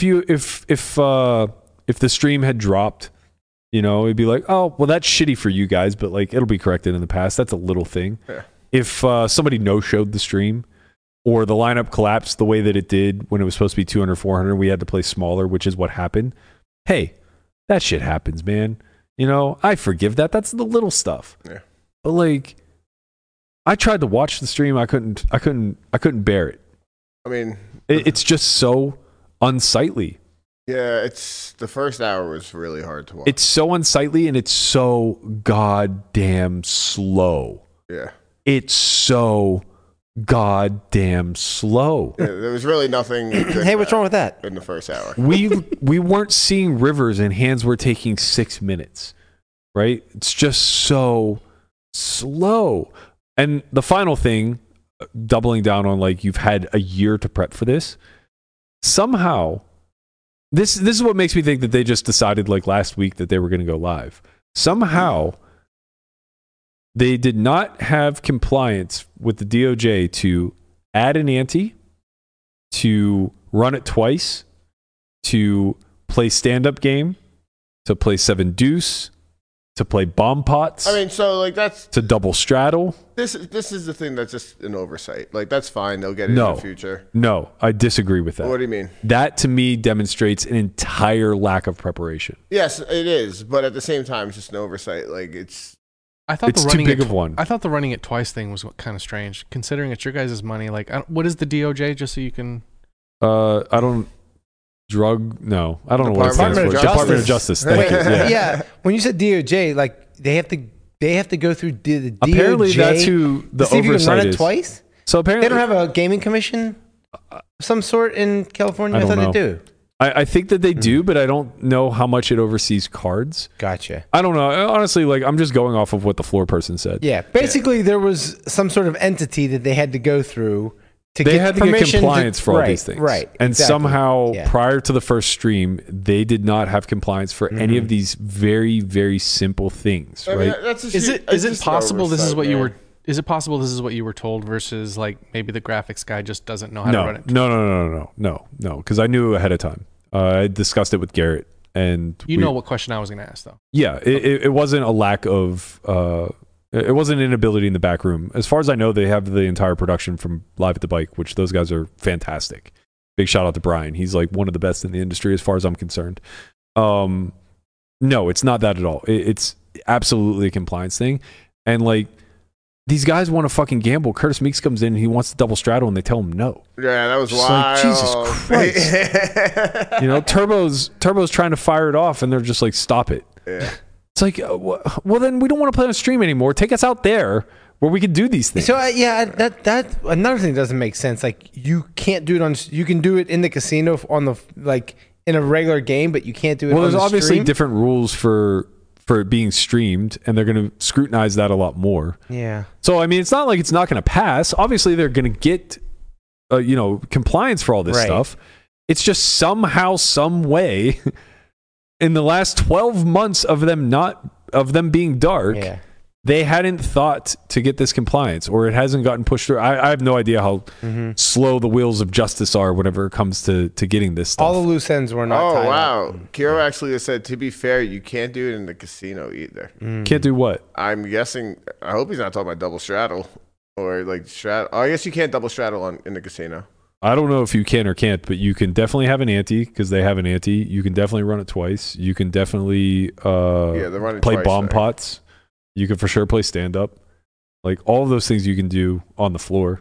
the stream had dropped, it'd be like, oh, well, that's shitty for you guys, but like, it'll be corrected in the past. That's a little thing. Yeah. If somebody no-showed the stream, or the lineup collapsed the way that it did when it was supposed to be 200, 400, we had to play smaller, which is what happened. Hey, that shit happens, man. I forgive that. That's the little stuff. Yeah. But like, I tried to watch the stream. I couldn't bear it. I mean, it's just so unsightly. Yeah, it's the first hour was really hard to watch. It's so unsightly, and it's so goddamn slow. Yeah. It's so goddamn slow. Yeah, there was really nothing good Hey, what's wrong with that? in the first hour. We weren't seeing rivers, and hands were taking 6 minutes. Right? It's just so slow. And the final thing, doubling down on like, you've had a year to prep for this. Somehow, this is what makes me think that they just decided like last week that they were going to go live. Somehow, they did not have compliance with the DOJ to add an ante, to run it twice, to play stand-up game, to play 7 deuce, to play bomb pots. I mean, so like that's to double straddle. This is the thing that's just an oversight. Like that's fine. They'll get it in the future. No, I disagree with that. What do you mean? That to me demonstrates an entire lack of preparation. Yes, it is, but at the same time, it's just an oversight. Like it's too big of one. I thought the running it twice thing was kind of strange, considering it's your guys' money. Like, what is the DOJ? Just so you can. I don't. No, I don't know what it stands for. Department of Department of Justice. Thank you. Yeah. When you said DOJ, like they have to go through the DOJ. Apparently, that's who the to see if you can oversight run it is. twice. So apparently, they don't have a gaming commission of some sort in California. I thought they do. I think that they do, but I don't know how much it oversees cards. Gotcha. I don't know. Honestly, like I'm just going off of what the floor person said. Yeah. Basically, there was some sort of entity that they had to go through. They had to get compliance for all these things. Right. And exactly. somehow, prior to the first stream, they did not have compliance for any of these very, very simple things, right? I mean, is it possible this is what you were... Is it possible this is what you were told versus like maybe the graphics guy just doesn't know how to run it? No, because I knew ahead of time. I discussed it with Garrett. And you know what question I was going to ask, though. Yeah, it wasn't a lack of... it wasn't an inability in the back room. As far as I know, they have the entire production from Live at the Bike, which those guys are fantastic. Big shout out to Brian. He's like one of the best in the industry as far as I'm concerned. No, it's not that at all. It's absolutely a compliance thing. And like, these guys want to fucking gamble. Curtis Meeks comes in and he wants to double straddle and they tell him no. Yeah, that was Just wild. like, Jesus Christ. You know, Turbo's trying to fire it off and they're just like, stop it. Yeah. It's like, well, then we don't want to play on stream anymore. Take us out there where we can do these things. So that another thing doesn't make sense. Like you can't do it on. You can do it in the casino on the like in a regular game, but you can't do it. Well, on there's the obviously stream? different rules for it being streamed, and they're going to scrutinize that a lot more. Yeah. So I mean, it's not like it's not going to pass. Obviously, they're going to get compliance for all this stuff. It's just somehow, some way. In the last 12 months of them being dark, they hadn't thought to get this compliance, or it hasn't gotten pushed through. I have no idea how slow the wheels of justice are whenever it comes to getting this stuff. All the loose ends were not tied up. Kiro actually said, to be fair, you can't do it in the casino either. Can't do what? I'm guessing, I hope he's not talking about double straddle or like straddle. Oh, I guess you can't double straddle in the casino. I don't know if you can or can't, but you can definitely have an ante because they have an ante. You can definitely run it twice. You can definitely play bomb pots. You can for sure play stand-up. Like all of those things you can do on the floor.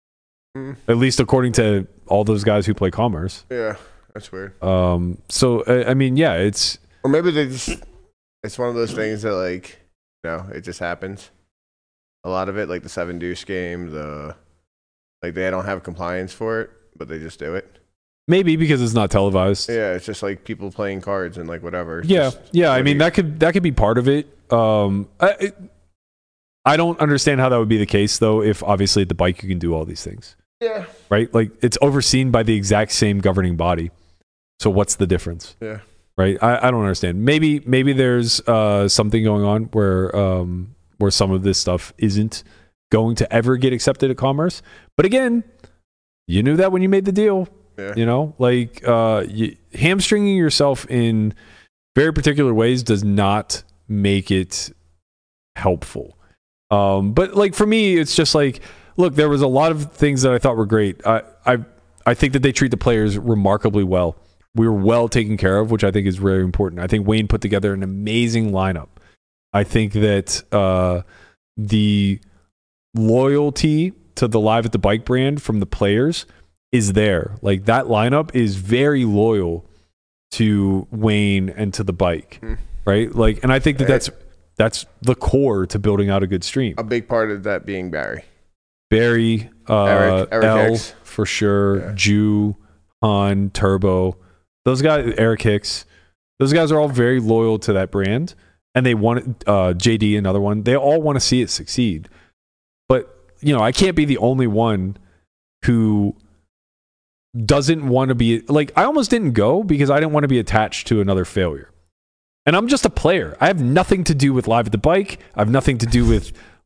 At least according to all those guys who play Commerce. Yeah, that's weird. So, I mean, yeah, it's... Or maybe it's one of those things that like, it just happens. A lot of it, like the 7 deuce game, like they don't have compliance for it, but they just do it. Maybe because it's not televised. Yeah, it's just like people playing cards and like whatever. Yeah. I mean, that could be part of it. I don't understand how that would be the case though. If obviously at the bike you can do all these things. Yeah. Right. Like it's overseen by the exact same governing body. So what's the difference? Yeah. Right. I don't understand. Maybe there's something going on where some of this stuff isn't going to ever get accepted at Commerce. But again, you knew that when you made the deal. Yeah. Like hamstringing yourself in very particular ways does not make it helpful. But like for me, it's just like, look, there was a lot of things that I thought were great. I think that they treat the players remarkably well. We were well taken care of, which I think is very important. I think Wayne put together an amazing lineup. I think that the loyalty to the Live at the Bike brand from the players is there. Like that lineup is very loyal to Wayne and to the bike, right? Like, and I think that that's the core to building out a good stream. A big part of that being Barry, Eric L Hicks. For sure, Jew, Han, Turbo, those guys, Eric Hicks, those guys are all very loyal to that brand, and they want JD, another one. They all want to see it succeed. But I can't be the only one who doesn't want to be like. I almost didn't go because I didn't want to be attached to another failure. And I'm just a player. I have nothing to do with Live at the Bike. I have nothing to do with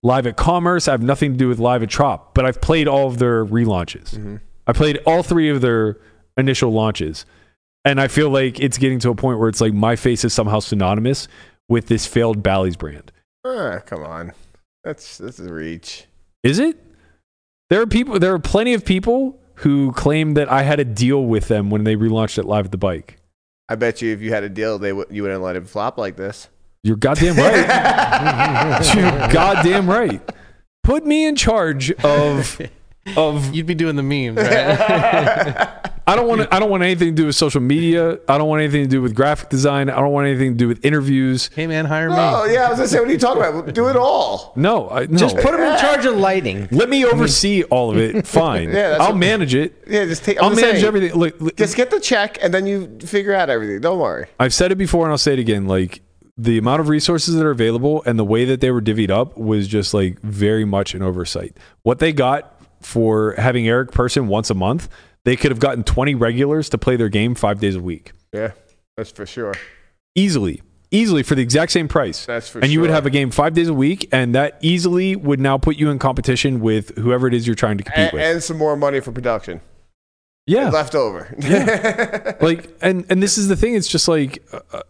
Live at Commerce. I have nothing to do with Live at Trop, but I've played all of their relaunches. I played all 3 of their initial launches. And I feel like it's getting to a point where it's like my face is somehow synonymous with this failed Bally's brand. Come on. That's a reach. Is it? There are plenty of people who claim that I had a deal with them when they relaunched it Live at the Bike. I bet you if you had a deal, you wouldn't let it flop like this. You're goddamn right. You're goddamn right. Put me in charge of You'd be doing the memes, right? I don't want anything to do with social media. I don't want anything to do with graphic design. I don't want anything to do with interviews. Hey man, hire me. Oh yeah, I was gonna say, what are you talking about? Do it all. No. Just put him in charge of lighting. Let me oversee all of it. Fine. I'll manage it. Yeah, just take. I'll manage everything. Look, just get the check and then you figure out everything. Don't worry. I've said it before and I'll say it again. Like the amount of resources that are available and the way that they were divvied up was just like very much an oversight. What they got for having Eric Person once a month, they could have gotten 20 regulars to play their game 5 days a week. Yeah, that's for sure. Easily for the exact same price. That's for sure. And you would have a game 5 days a week, and that easily would now put you in competition with whoever it is you're trying to compete with. And some more money for production. Yeah. Left over. Yeah. Like, and this is the thing. It's just like,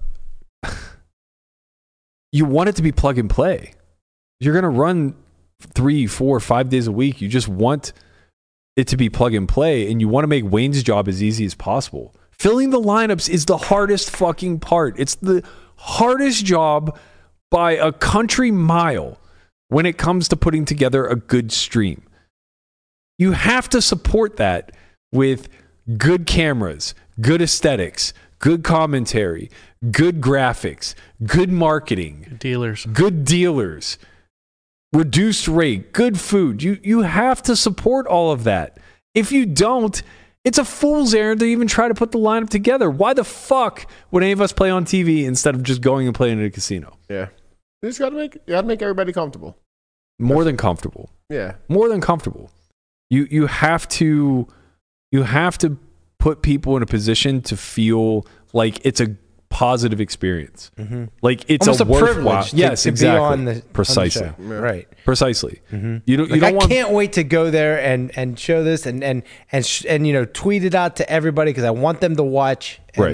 you want it to be plug and play. You're going to run 3, 4, 5 days a week. You just want it to be plug and play, and you want to make Wayne's job as easy as possible. Filling the lineups is the hardest fucking part. It's the hardest job by a country mile when it comes to putting together a good stream. You have to support that with good cameras, good aesthetics, good commentary, good graphics, good marketing, good dealers, reduced rate, good food. You have to support all of that. If you don't, it's a fool's errand to even try to put the lineup together. Why the fuck would any of us play on TV instead of just going and playing at a casino? Yeah. You just gotta make everybody comfortable. More than comfortable. Yeah. More than comfortable. You have to put people in a position to feel like it's a positive experience. Mm-hmm. Like it's almost a worthwhile. Privilege. Yes, exactly. Precisely. On the show. Right. Precisely. Mm-hmm. You don't I can't wait to go there and show this and tweet it out to everybody because I want them to watch and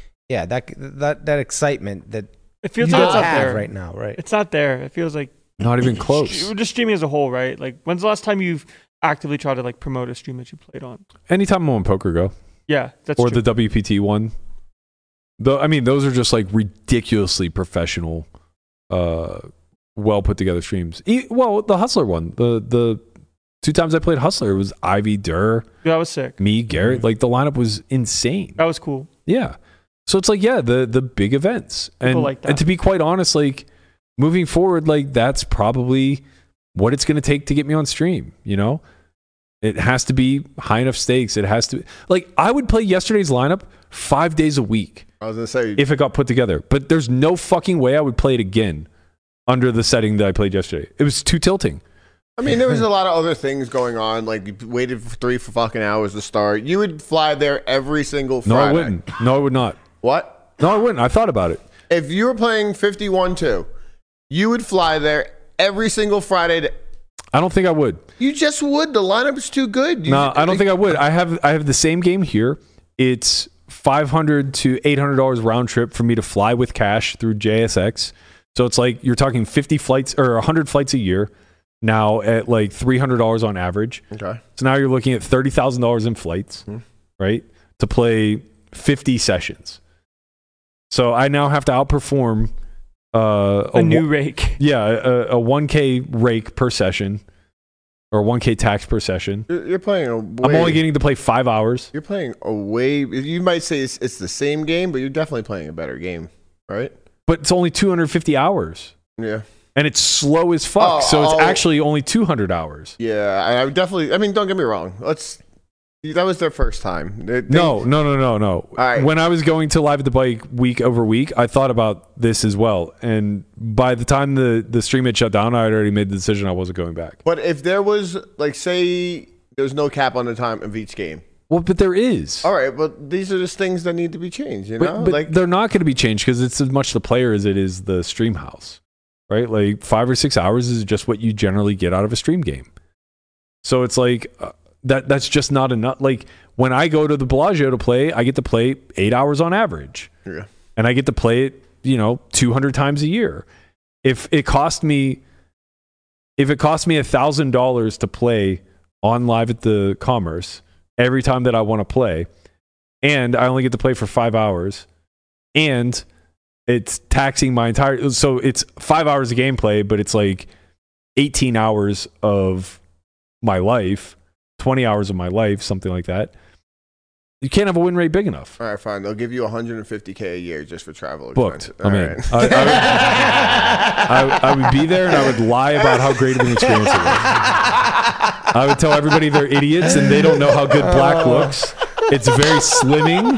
that excitement that it feels like it's not there right now. Right. It's not there. It feels like not even close. Just streaming as a whole, right? Like when's the last time you've actively tried to like promote a stream that you played on? Anytime I'm on Poker Go. Yeah, that's or true. The WPT one. I mean, those are just like ridiculously professional, well put together streams. Well, the Hustler one, the 2 times I played Hustler, it was Ivy, Durr. Yeah, that was sick. Me, Garrett. Like the lineup was insane. That was cool. Yeah. So it's like, yeah, the big events. People like that. And to be quite honest, like moving forward, like that's probably what it's going to take to get me on stream, you know? It has to be high enough stakes. It has to be, like I would play yesterday's lineup 5 days a week. I was going to say. If it got put together. But there's no fucking way I would play it again under the setting that I played yesterday. It was too tilting. I mean, there was a lot of other things going on. Like, you waited for 3 fucking hours to start. You would fly there every single Friday. No, I wouldn't. No, I would not. What? No, I wouldn't. I thought about it. If you were playing 51-2, you would fly there every single Friday. I don't think I would. You just would. The lineup is too good. No, I don't think I would. I have the same game here. It's $500 to $800 round trip for me to fly with cash through JSX. So it's like you're talking 50 flights or 100 flights a year now at like $300 on average. Okay. So now you're looking at $30,000 in flights, right? To play 50 sessions. So I now have to outperform a new rake. Yeah, a 1K rake per session. Or 1K tax per session. You're playing a way. I'm only getting to play 5 hours. You're playing a way. You might say it's the same game, but you're definitely playing a better game, right? But it's only 250 hours. Yeah. And it's slow as fuck. So it's actually only 200 hours. Yeah, I would definitely. I mean, don't get me wrong. That was their first time. No. All right. When I was going to Live at the Bike week over week, I thought about this as well. And by the time the stream had shut down, I had already made the decision I wasn't going back. But if there was, like, say, there's no cap on the time of each game. Well, but there is. All right, but these are just things that need to be changed, you know? But they're not going to be changed because it's as much the player as it is the stream house. right? Like 5 or 6 hours is just what you generally get out of a stream game. So it's like that's just not enough. Like when I go to the Bellagio to play, I get to play 8 hours on average. Yeah. And I get to play it, 200 times a year. If it cost me $1,000 to play on Live at the Commerce every time that I want to play, and I only get to play for 5 hours, and it's taxing my entire, so it's 5 hours of gameplay, but it's like 18 hours of my life, 20 hours of my life, something like that. You can't have a win rate big enough. All right, fine. They'll give you $150K a year just for travel Booked. expense. I'm in. Right. I would be there and I would lie about how great of an experience it was. I would tell everybody they're idiots and they don't know how good black looks. It's very slimming.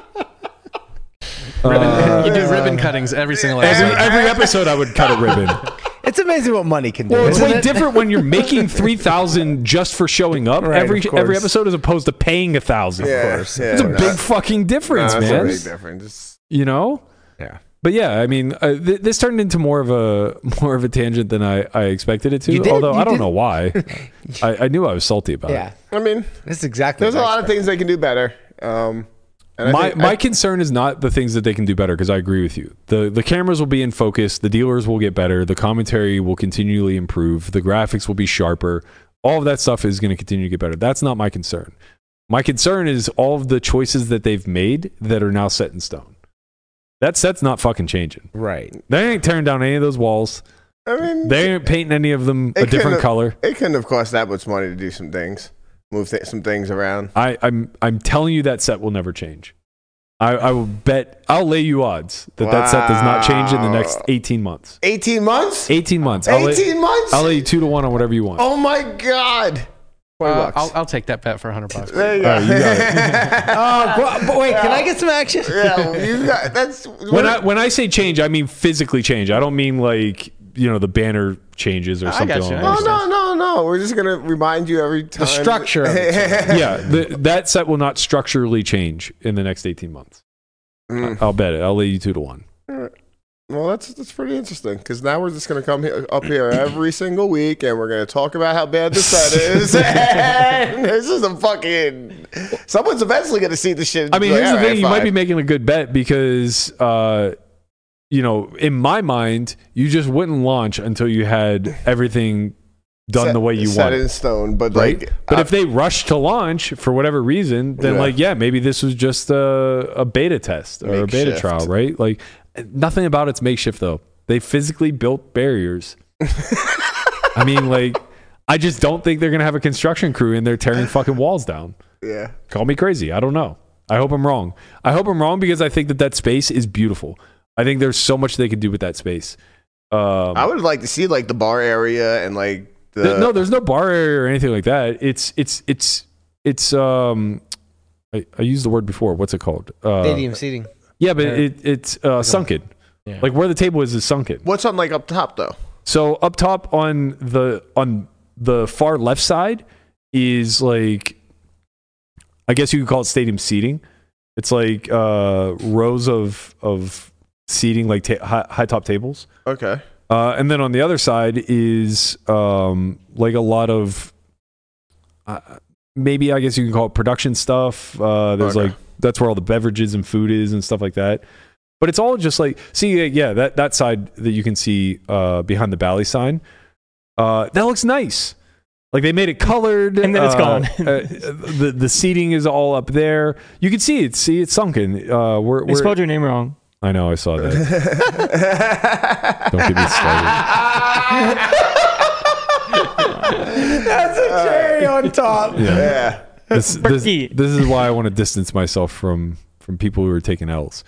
You do ribbon cuttings every single episode. Every episode I would cut a ribbon. It's amazing what money can do. Well, it's isn't way it? different when you're making $3,000 just for showing up Right, every of course. episode as opposed to paying $1,000. Yeah, Of course, yeah, it's a no. big fucking difference, That's man. a big difference. Yeah. But yeah, I mean, this turned into more of a tangent than I expected it to. You did, although you I don't did. know why. I knew I was salty about Yeah. it. I mean, That's exactly there's a what I lot of things they can do better. And My concern is not the things that they can do better, because I agree with you. The cameras will be in focus, the dealers will get better, the commentary will continually improve, the graphics will be sharper. All of that stuff is going to continue to get better. That's not my concern. My concern is all of the choices that they've made that are now set in stone. That set's not fucking changing. Right. They ain't tearing down any of those walls. I mean, They ain't painting any of them a different color. It couldn't have cost that much money to do some things, move some things around. I'm telling you that set will never change. I will bet, I'll lay you odds that set does not change in the next 18 months. 18 months? 18 months. 18 months? I'll lay you 2-1 on whatever you want. Oh my God. $20. I'll take that bet for $100. There you go. All right, you got it. But wait, can I get some action? Yeah, you got that's When I say change, I mean physically change. I don't mean like, the banner changes or something. got you. along those lines. No. We're just gonna remind you every time. The structure of it. Yeah, that set will not structurally change in the next 18 months. I'll bet it. I'll lay you 2-1. Well, that's pretty interesting, because now we're just gonna come up here every single week and we're gonna talk about how bad the set is. And this is a fucking. Someone's eventually gonna see the shit. I mean, Like, here's the all right, thing: you might fine. be making a good bet because, in my mind, you just wouldn't launch until you had everything done the way you set want, in stone. But right? like, But if they rush to launch for whatever reason, then Yeah. maybe this was just a beta test or a beta Makeshift. trial, right? Like, nothing about it's makeshift though. They physically built barriers. I mean, I just don't think they're gonna have a construction crew in there tearing fucking walls down. yeah, Call me crazy. I don't know. I hope I'm wrong. I hope I'm wrong because I think that space is beautiful. I think there's so much they could do with that space. I would like to see like the bar area and like the. No, there's no bar area or anything like that. It's I used the word before. What's it called? Stadium seating. Yeah, but it's sunken. Yeah. Like where the table is sunken. What's on like up top though? So up top on the far left side is like, I guess you could call it stadium seating. It's like rows of seating, like high top tables. Okay. And then on the other side is like a lot of maybe I guess you can call it production stuff. There's Okay. like that's where all the beverages and food is and stuff like that. But it's all just like that side that you can see behind the Bally sign. That looks nice. Like they made it colored, And then it's gone. The seating is all up there. You can see it. See, it's sunken. They spelled your name wrong. I know. I saw that. Don't get me started. That's a cherry on top. Yeah. This is why I want to distance myself from people who are taking L's.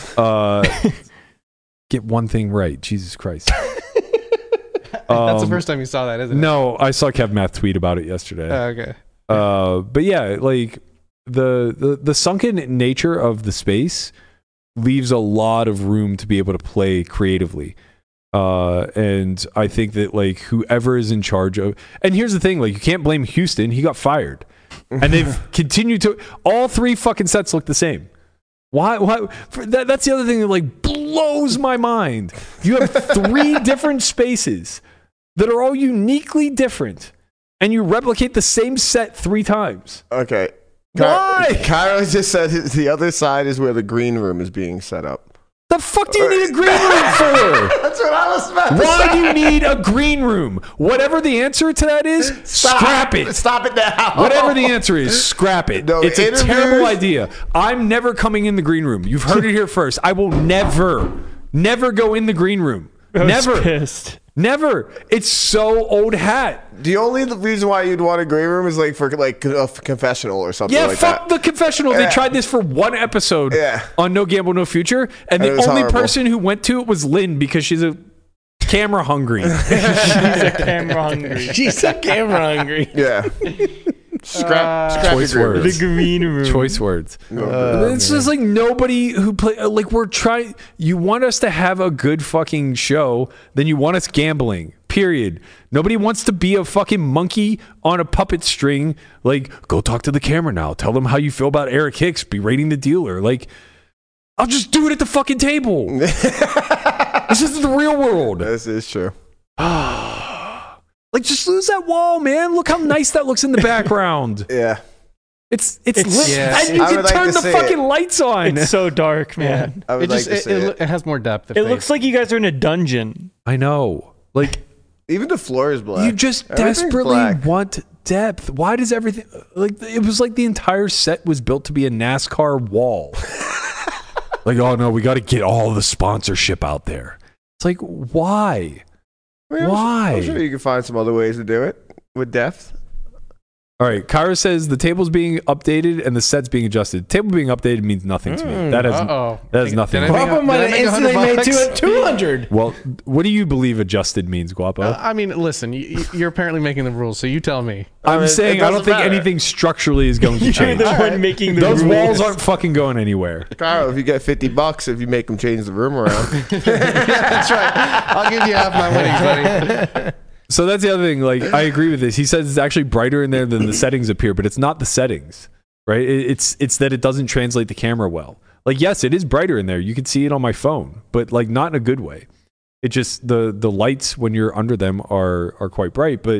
Get one thing right, Jesus Christ. That's the first time you saw that, isn't it? No, I saw Kev Math tweet about it yesterday. Okay. But yeah, like the sunken nature of the space leaves a lot of room to be able to play creatively. And I think that like whoever is in charge of, and here's the thing, like you can't blame Houston. He got fired. And they've continued to, all three fucking sets look the same. Why? That's the other thing that like blows my mind. You have 3 different spaces that are all uniquely different, and you replicate the same set 3 times. Okay. Why? Cairo just said the other side is where the green room is being set up. The fuck do you need a green room for? That's what I was about to Why say. do you need a green room? Whatever the answer to that is, scrap it. Stop it now. Whatever the answer is, scrap it. No, it's a interviews- terrible idea. I'm never coming in the green room. You've heard it here first. I will never go in the green room. I was Never. pissed. Never. It's so old hat. The only reason why you'd want a green room is like for like a confessional or something Yeah, like fuck that. the confessional. They tried this for 1 episode on No Gamble, No Future, and It the was only horrible. person who went to it was Lynn because she's a camera hungry. She's a camera hungry. She's a camera hungry. Yeah. Scrap Choice your green room. words. The green room. Choice words. It's just like nobody who play like we're trying. You want us to have a good fucking show, then you want us gambling. Period. Nobody wants to be a fucking monkey on a puppet string. Like, go talk to the camera now. Tell them how you feel about Eric Hicks berating the dealer. Like, I'll just do it at the fucking table. This isn't the real world. This is true. Like, just lose that wall, man. Look how nice that looks in the background. Yeah. It's lit. yeah. And you I can would like turn to the see fucking it. lights on. It's so dark, man. I would It like just to see it. it has more depth. It looks like you guys are in a dungeon. I know. Like, Even the floor is black. you just Everything's desperately black. want depth. Why does everything like it was like the entire set was built to be a NASCAR wall? Like, oh no, we got to get all the sponsorship out there. It's like, why? I mean, Why? I'm sure you can find some other ways to do it with depth. All right, Kyra says the table's being updated and the set's being adjusted. Table being updated means nothing to me. That has nothing. Did I make Guapo might have make instantly made $100? 200. Well, what do you believe adjusted means, Guapo? I mean, listen, you're apparently making the rules, so you tell me. I'm it saying I don't doesn't think matter. anything structurally is going to You're change. the one making the Those rules. walls aren't fucking going anywhere. Cairo, if you get $50 if you make them change the room around. That's right. I'll give you half my winnings, buddy. So that's the other thing. Like, I agree with this. He says it's actually brighter in there than the settings appear, but it's not the settings, right? It's that it doesn't translate the camera well. Like, yes, it is brighter in there. You can see it on my phone, but like not in a good way. It just the lights when you're under them are quite bright, but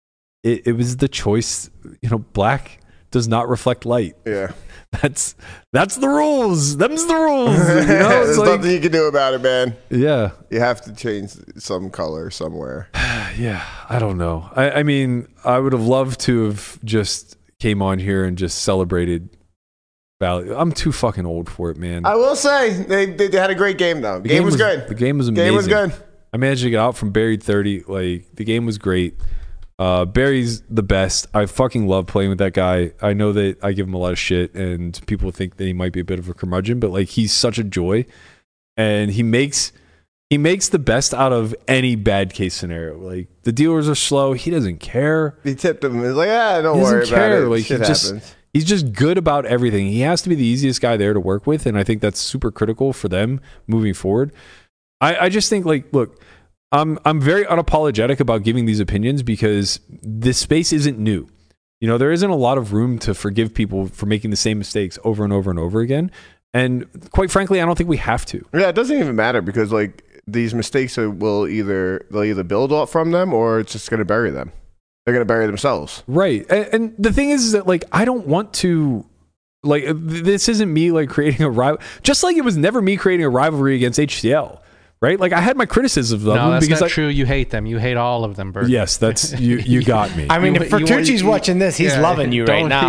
it was the choice. You know, black does not reflect light. Yeah. That's the rules. Them's the rules. You know, There's it's like, nothing you can do about it, man. yeah. You have to change some color somewhere. Yeah, I don't know. I mean, I would have loved to have just came on here and just celebrated Valley. I'm too fucking old for it, man. I will say, they had a great game, though. The game was good. The game was amazing. Game was good. I managed to get out from Buried 30. Like, the game was great. Barry's the best. I fucking love playing with that guy. I know that I give him a lot of shit, and people think that he might be a bit of a curmudgeon, but like, he's such a joy, and he makes the best out of any bad case scenario. Like, the dealers are slow. He doesn't care. He tipped him. He's like, don't He doesn't worry care. about it. Like, Shit happens. he's just good about everything. He has to be the easiest guy there to work with, and I think that's super critical for them moving forward. I just think, like, look, I'm very unapologetic about giving these opinions because this space isn't new. You know, there isn't a lot of room to forgive people for making the same mistakes over and over and over again. And quite frankly, I don't think we have to. Yeah, it doesn't even matter because like these mistakes they'll either build up from them or it's just going to bury them. They're going to bury themselves. Right. And the thing is that, like, I don't want to, like, this isn't me like creating a rival, just like it was never me creating a rivalry against HCL. Right? Like, I had my criticisms of No, them that's because not true. You hate them. You hate all of them, Bert. Yes, that's you got me. I mean, if Fertucci's watching this, he's loving you right now.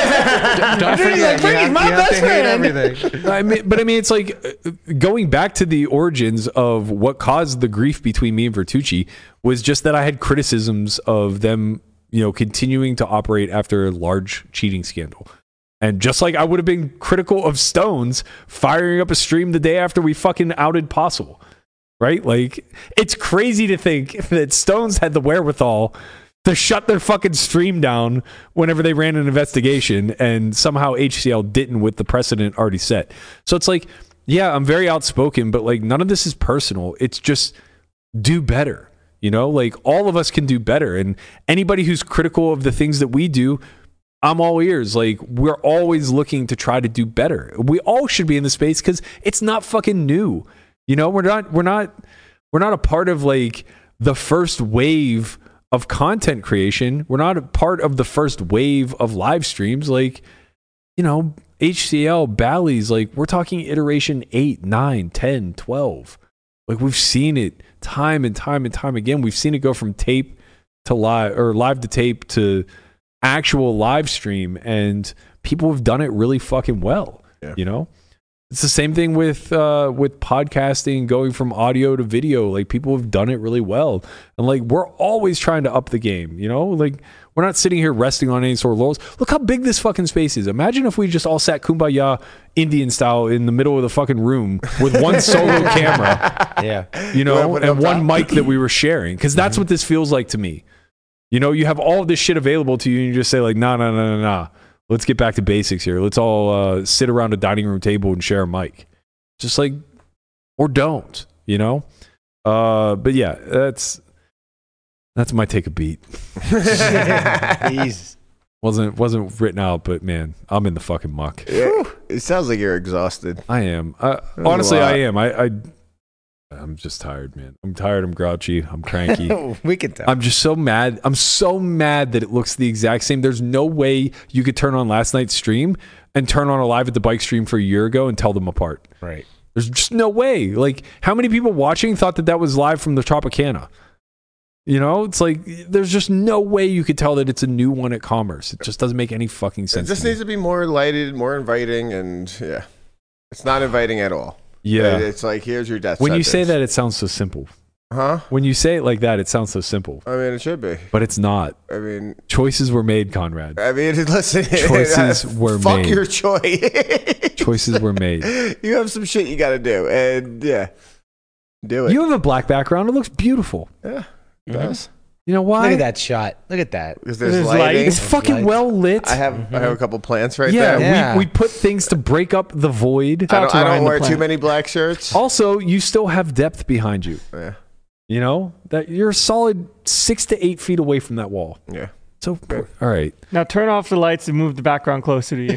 Don't forget, like, he's my best friend. everything. I mean, it's like going back to the origins of what caused the grief between me and Vertucci was just that I had criticisms of them, you know, continuing to operate after a large cheating scandal. And just like I would have been critical of Stones firing up a stream the day after we fucking outed Possible. Right? Like, it's crazy to think that Stones had the wherewithal to shut their fucking stream down whenever they ran an investigation, and somehow HCL didn't with the precedent already set. So it's like, yeah, I'm very outspoken, but like, none of this is personal. It's just do better. You know, like, all of us can do better. And anybody who's critical of the things that we do, I'm all ears. Like, we're always looking to try to do better. We all should be in the space because it's not fucking new. You know, we're not a part of like the first wave of content creation. We're not a part of the first wave of live streams. Like, you know, HCL, Bally's, like, we're talking iteration 8, 9, 10, 12. Like, we've seen it time and time and time again. We've seen it go from tape to live, or live to tape to actual live stream, and people have done it really fucking well. Yeah. You know, it's the same thing with podcasting, going from audio to video. Like, people have done it really well, and like, we're always trying to up the game. You know, like, we're not sitting here resting on any sort of laurels. Look how big this fucking space is. Imagine if we just all sat kumbaya Indian style in the middle of the fucking room with one solo camera. Yeah. You know, and one mic that we were sharing, because that's what this feels like to me. You know, you have all of this shit available to you, and you just say like, nah. Let's get back to basics here. Let's all sit around a dining room table and share a mic. Just like, or don't, you know? But yeah, that's my take a beat. Jeez. Wasn't written out, but man, I'm in the fucking muck. Yeah, it sounds like you're exhausted. I am. Honestly, I am. I'm just tired, man. I'm tired. I'm grouchy. I'm cranky. We can tell. I'm just so mad. I'm so mad that it looks the exact same. There's no way you could turn on last night's stream and turn on a Live at the Bike stream for a year ago and tell them apart. Right. There's just no way. Like, how many people watching thought that was live from the Tropicana? You know, it's like, there's just no way you could tell that it's a new one at Commerce. It just doesn't make any fucking sense. It just needs to be more lighted, more inviting, and yeah, it's not inviting at all. Yeah. It's like, here's your death When you sentence. say that, it sounds so simple. Huh? When you say it like that, it sounds so simple. I mean, it should be. But it's not. I mean, choices were made, Conrad. Listen. Choices were made. Fuck your choice. Choices were made. You have some shit you got to do, and yeah, do it. You have a black background. It looks beautiful. Yeah, it does. You know why? Look at that shot. Look at that. Because there's lighting. It's fucking well lit. I have a couple plants right yeah, there. Yeah. We put things to break up the void. I don't Ryan the wear too plant. many black shirts. Also, you still have depth behind you. Yeah, You know that you're a solid 6 to 8 feet away from that wall. yeah. So, all right. Now turn off the lights and move the background closer to you.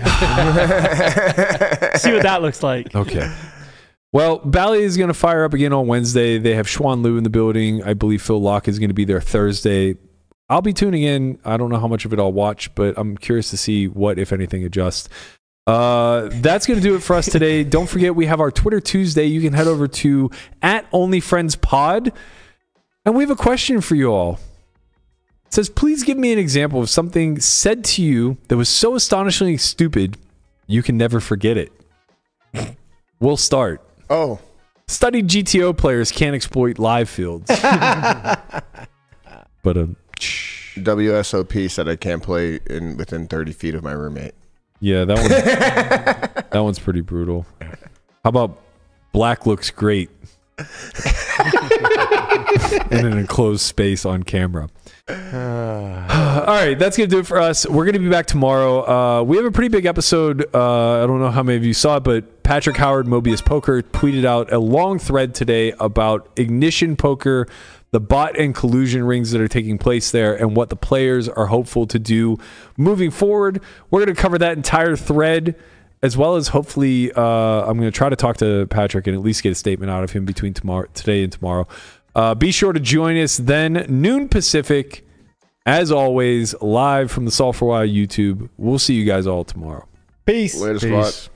See what that looks like. Okay. Well, Bally is going to fire up again on Wednesday. They have Schwan Liu in the building. I believe Phil Locke is going to be there Thursday. I'll be tuning in. I don't know how much of it I'll watch, but I'm curious to see what, if anything, adjusts. That's going to do it for us today. Don't forget, we have our Twitter Tuesday. You can head over to @OnlyFriendsPod. And we have a question for you all. It says, please give me an example of something said to you that was so astonishingly stupid, you can never forget it. We'll start. Oh, Studied GTO players can't exploit live fields. But WSOP said I can't play within 30 feet of my roommate. yeah, that one's pretty brutal. How about black looks great in an enclosed space on camera? All right, that's gonna do it for us. We're gonna be back tomorrow. We have a pretty big episode. I don't know how many of you saw it, but Patrick Howard, Mobius Poker, tweeted out a long thread today about Ignition Poker, the bot and collusion rings that are taking place there, and what the players are hopeful to do moving forward. We're going to cover that entire thread, as well as hopefully I'm going to try to talk to Patrick and at least get a statement out of him between today and tomorrow. Be sure to join us then, noon Pacific, as always, live from the Solve for Why YouTube. We'll see you guys all tomorrow. Peace. Later, Peace. squad.